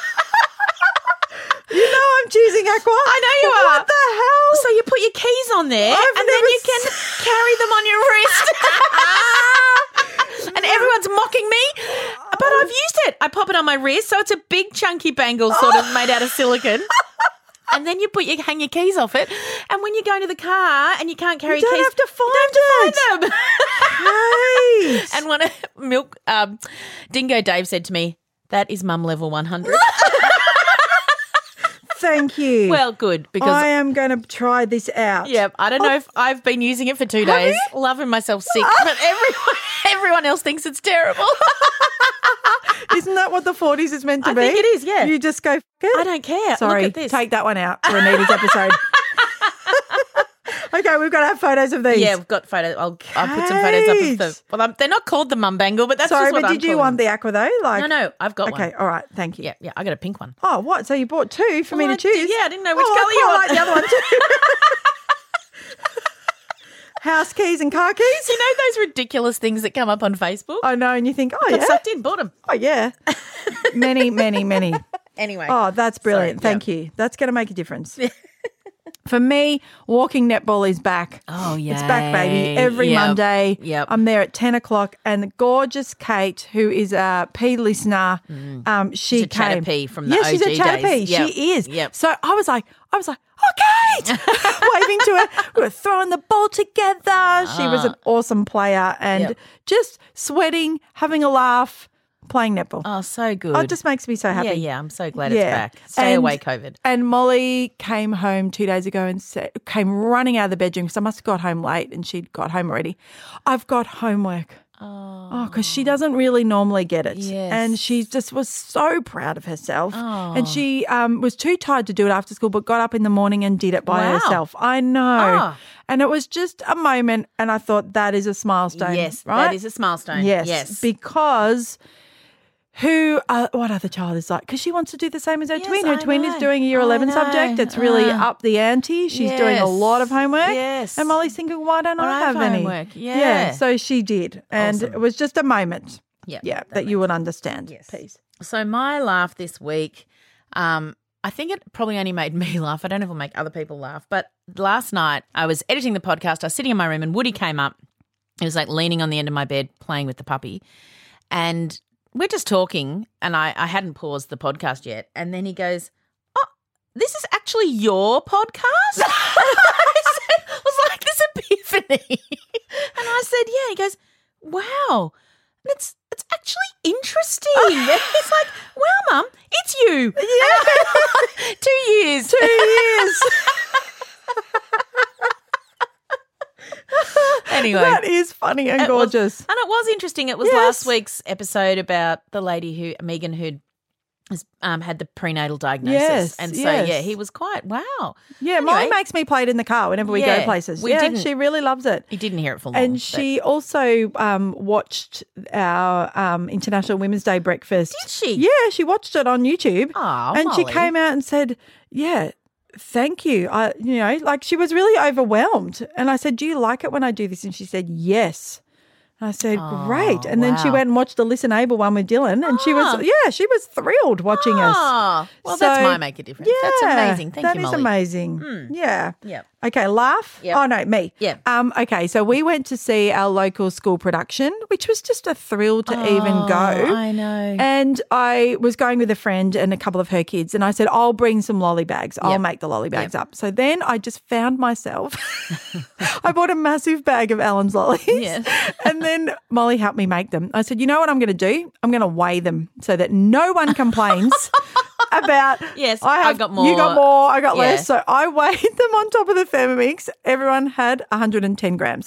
You know I'm choosing Aqua. I know you are. What the hell? So you put your keys on there I've and then never you can carry them on your wrist. And everyone's mocking me, but I've used it. I pop it on my wrist, so it's a big chunky bangle sort of made out of silicone. And then you put your hang your keys off it, and when you go into the car and you can't carry You don't keys, have to find you don't have to find them. Right. And one of Milk um, Dingo Dave said to me, "That is mum level one hundred." Thank you. Well, good because I am going to try this out. yeah, I don't know if I've been using it for two Have days, you? loving myself sick, but everyone everyone else thinks it's terrible. Isn't that what the forties is meant to I be? think it is, yeah. You just go, F it. I don't care. Sorry, Look at this. take that one out for Anita's episode. Okay, we've got to have photos of these. Yeah, we've got photos. I'll, I'll put some photos up of the. Kate. Well, I'm, they're not called the mum bangle, but that's Sorry, just what but I'm did you calling want them. the Aqua though? Like, No, no, I've got Okay, one. all right, thank you. Yeah, yeah, I got a pink one. Oh, what? So you bought two for me Well, to I choose? did- yeah, I didn't know which oh, colour I you quite want. like the other one too. House keys and car keys. You know those ridiculous things that come up on Facebook? I know, and you think, oh Got yeah, sucked in, bought them. oh yeah, many, many, many. Anyway. Oh, that's brilliant. Sorry, Thank you. That's going to make a difference. For me, walking netball is back. Oh, yeah. It's back, baby. Every Yep. Monday. Yep. I'm there at ten o'clock, and the gorgeous Kate, who is a P listener, um, she She's a chatter came. P from the yeah, she's O a G chatter P. days. Yep. She is. Yep. So I was like, I was like, oh, Kate, waving to her. We were throwing the ball together. She was an awesome player, and Yep. just sweating, having a laugh, playing netball. Oh, so good. Oh, it just makes me so happy. Yeah, yeah. I'm so glad Yeah. it's back. Stay And- away, COVID. And Molly came home two days ago and said, came running out of the bedroom because I must have got home late and she'd got home already. I've got homework. Oh, because she doesn't really normally get it. Yes. And she just was so proud of herself. Oh. And she um, was too tired to do it after school, but got up in the morning and did it by Wow. herself. I know. Oh. And it was just a moment. And I thought that is a milestone. Yes, right? that is a milestone. Yes. Yes. Because who, uh, what other child is like? Because she wants to do the same as her Yes, twin. Her I twin is know. doing a year I eleven know. subject. It's really Ah. up the ante. She's doing a Yes. lot of homework. Yes. And Molly's thinking, why don't I I have have any? homework. Yeah. So she did. And Awesome. it was just a moment. Yep, Yeah. that That, you would understand. Yes. Please. So my laugh this week, um, I think it probably only made me laugh. I don't know if it'll make other people laugh. But last night I was editing the podcast. I was sitting in my room and Woody came up. He was like leaning on the end of my bed playing with the puppy. And we're just talking and I, I hadn't paused the podcast yet. And then he goes, oh, this is actually your podcast? And I said, I was like this epiphany. And I said, yeah. He goes, wow. And it's it's actually interesting. He's like, wow, Mum, it's you. Yeah. Two years. Two years. Anyway. That is funny and It was- gorgeous. and it was interesting. It was Yes. last week's episode about the lady who, Megan, who'd um, had the prenatal diagnosis. Yes, and so, yes. yeah, he was quite, wow. Yeah, Molly Anyway, makes me play it in the car whenever we Yeah, go places. we yeah, didn't- she really loves it. He didn't hear it for long. And but- she also um, watched our um, International Women's Day breakfast. Did she? Yeah, she watched it on YouTube. Aw, and she Molly. came out and said, yeah, thank you. I, you know, like she was really overwhelmed. And I said, do you like it when I do this? And she said, yes. I said, great. And then she wow. went and watched the Listen Able one with Dylan and she Ah. was, yeah, she was thrilled watching us. Oh, well, that's So, my make a difference. That's yeah, amazing. Thank that you, is Molly. amazing. Yeah. Yep. Okay, laugh. Yep. Oh no, me. Yep. Um. Okay, so we went to see our local school production, which was just a thrill to even go. I know. And I was going with a friend and a couple of her kids, and I said, "I'll bring some lolly bags. I'll Yep. make the lolly bags up." So then I just found myself. I bought a massive bag of Allen's lollies, Yes. and then Molly helped me make them. I said, "You know what I'm going to do? I'm going to weigh them so that no one complains." About Yes, I, I have, got You got more. more. I got Yeah. less. So I weighed them on top of the Thermomix. Everyone had one hundred ten grams.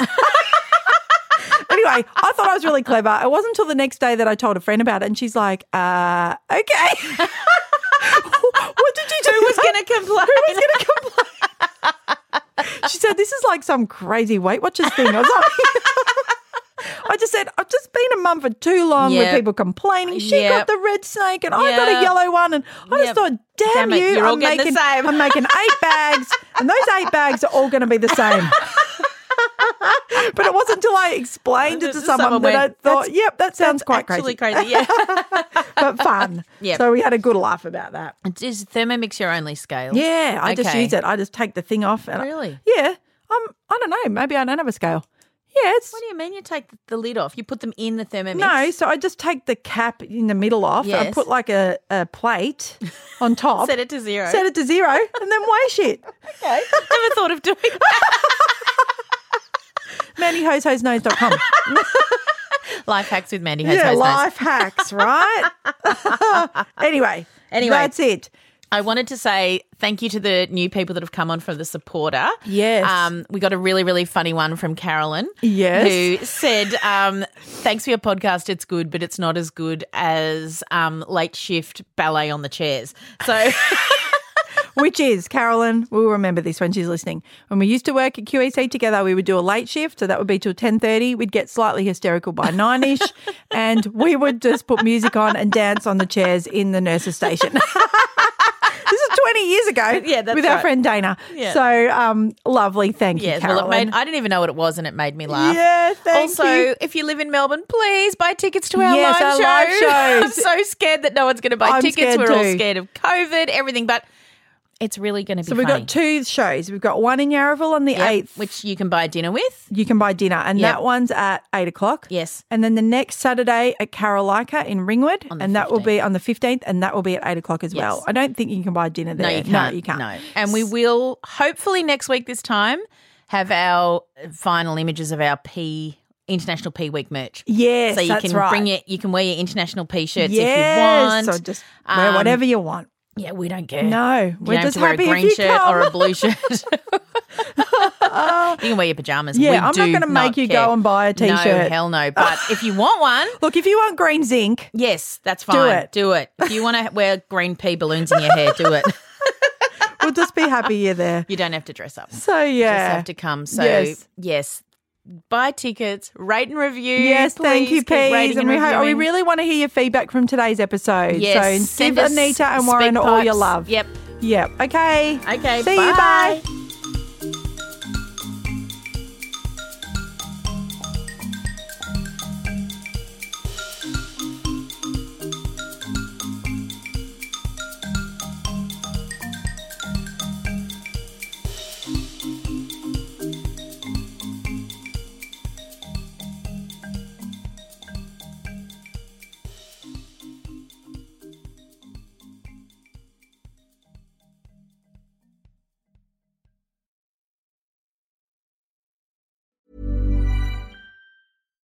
Anyway, I thought I was really clever. It wasn't until the next day that I told a friend about it, and she's like, "Uh, okay." What did you do? Who was going to complain? Who was going to complain? She said, "This is like some crazy Weight Watchers thing or something." I just said, I've just been a mum for too long Yep. with people complaining. She Yep. got the red snake and I got a Yep. yellow one. And I just Yep. thought, damn, Damn it, you, you're all I'm, getting the making, same. I'm making eight bags and those eight bags are all going to be the same. But it wasn't until I explained it to someone, Someone that I went, thought, "That's- yep, that sounds quite Actually crazy. crazy, yeah. But fun. Yep. So we had a good laugh about that. Is Thermomix your only scale? Yeah, I just Okay. use it. I just take the thing off. And I- Really? yeah. Um, I don't know. Maybe I don't have a scale. Yeah, it's What do you mean you take the lid off? You put them in the Thermomix? no. So I just take the cap in the middle off. I Yes. put like a, a plate on top. Set it to zero. set it to zero, and then weigh shit. Okay. Never thought of doing that. Mandy Hose Hose Nose dot com. Life hacks with Mandy Hose Yeah, Hose Nose. life hacks, right? Anyway, Anyway. that's it. I wanted to say thank you to the new people that have come on for the supporter. Yes. Um, we got a really, really funny one from Carolyn. Yes. Who said, um, thanks for your podcast. It's good, but it's not as good as um, late shift ballet on the chairs. So Which is, Carolyn, we'll remember this when she's listening. When we used to work at Q E C together, we would do a late shift, so that would be till ten thirty. We'd get slightly hysterical by nine-ish, and we would just put music on and dance on the chairs in the nurses' station. This is twenty years ago Yeah, that's with our right. friend Dana. Yeah. So um, lovely. Thank you, yeah, Carolyn. well, it made, I didn't even know what it was and it made me laugh. Yeah, thank also, you. if you live in Melbourne, please buy tickets to our Yes, live our show. live shows. I'm so scared that no one's going to buy I'm tickets. scared We're all too. scared of COVID, everything, but it's really going to be So we've funny. got two shows. We've got one in Yarraville on the Yep, eighth, which you can buy dinner with. you can buy dinner, and Yep. that one's at eight o'clock. Yes. And then the next Saturday at Carolika in Ringwood, On the and that will be fifteenth. on the fifteenth, and that will be at eight o'clock as well. Yes. I don't think you can buy dinner there. No, you can't. No, you can't. No. And we will hopefully next week this time have our final images of our P International P Week merch. Yes, so you that's can right. bring it. You can wear your international P shirts yes, if you want. so just wear Um, whatever you want. Yeah, we don't care. No, You we're don't have just to wear a happy green if you shirt come. or a blue shirt. You can wear your pajamas. Yeah, We I'm not do gonna make you care. go and buy a No, t-shirt. hell no. But if you want one, Look, if you want green zinc, yes, that's fine. it. Do it. If you want to wear green pea balloons in your hair, do it. we'll just be happy you're there. You don't have to dress up. So yeah, Just have to come. So Yes. yes, buy tickets, rate and review. Yes, thank you, Please keep Peas. rating And we, ho- we reviewing. really want to hear your feedback from today's episode. Yes, so send give us Anita and speak Warren all your pipes. love. Yep. Yep. Okay. Okay. See bye. you. Bye.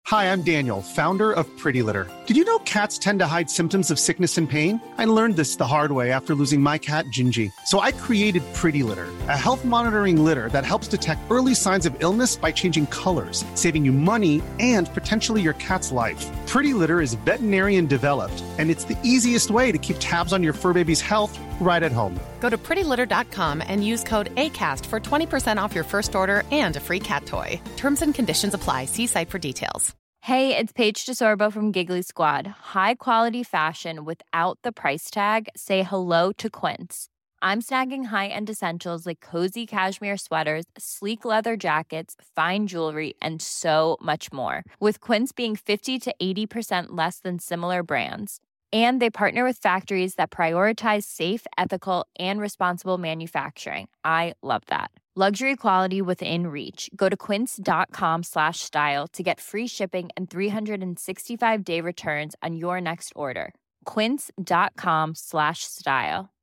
Hi, I'm Daniel, founder of Pretty Litter. Did you know cats tend to hide symptoms of sickness and pain? I learned this the hard way after losing my cat, Gingy. So I created Pretty Litter, a health monitoring litter that helps detect early signs of illness by changing colors, saving you money and potentially your cat's life. Pretty Litter is veterinarian developed, and it's the easiest way to keep tabs on your fur baby's health right at home. Go to pretty litter dot com and use code ACAST for twenty percent off your first order and a free cat toy. Terms and conditions apply. See site for details. Hey, it's Paige DeSorbo from Giggly Squad. High quality fashion without the price tag. Say hello to Quince. I'm snagging high-end essentials like cozy cashmere sweaters, sleek leather jackets, fine jewelry, and so much more. With Quince being fifty to eighty percent less than similar brands. And they partner with factories that prioritize safe, ethical, and responsible manufacturing. I love that. Luxury quality within reach. Go to quince.com slash style to get free shipping and three sixty-five day returns on your next order. Quince.com slash style.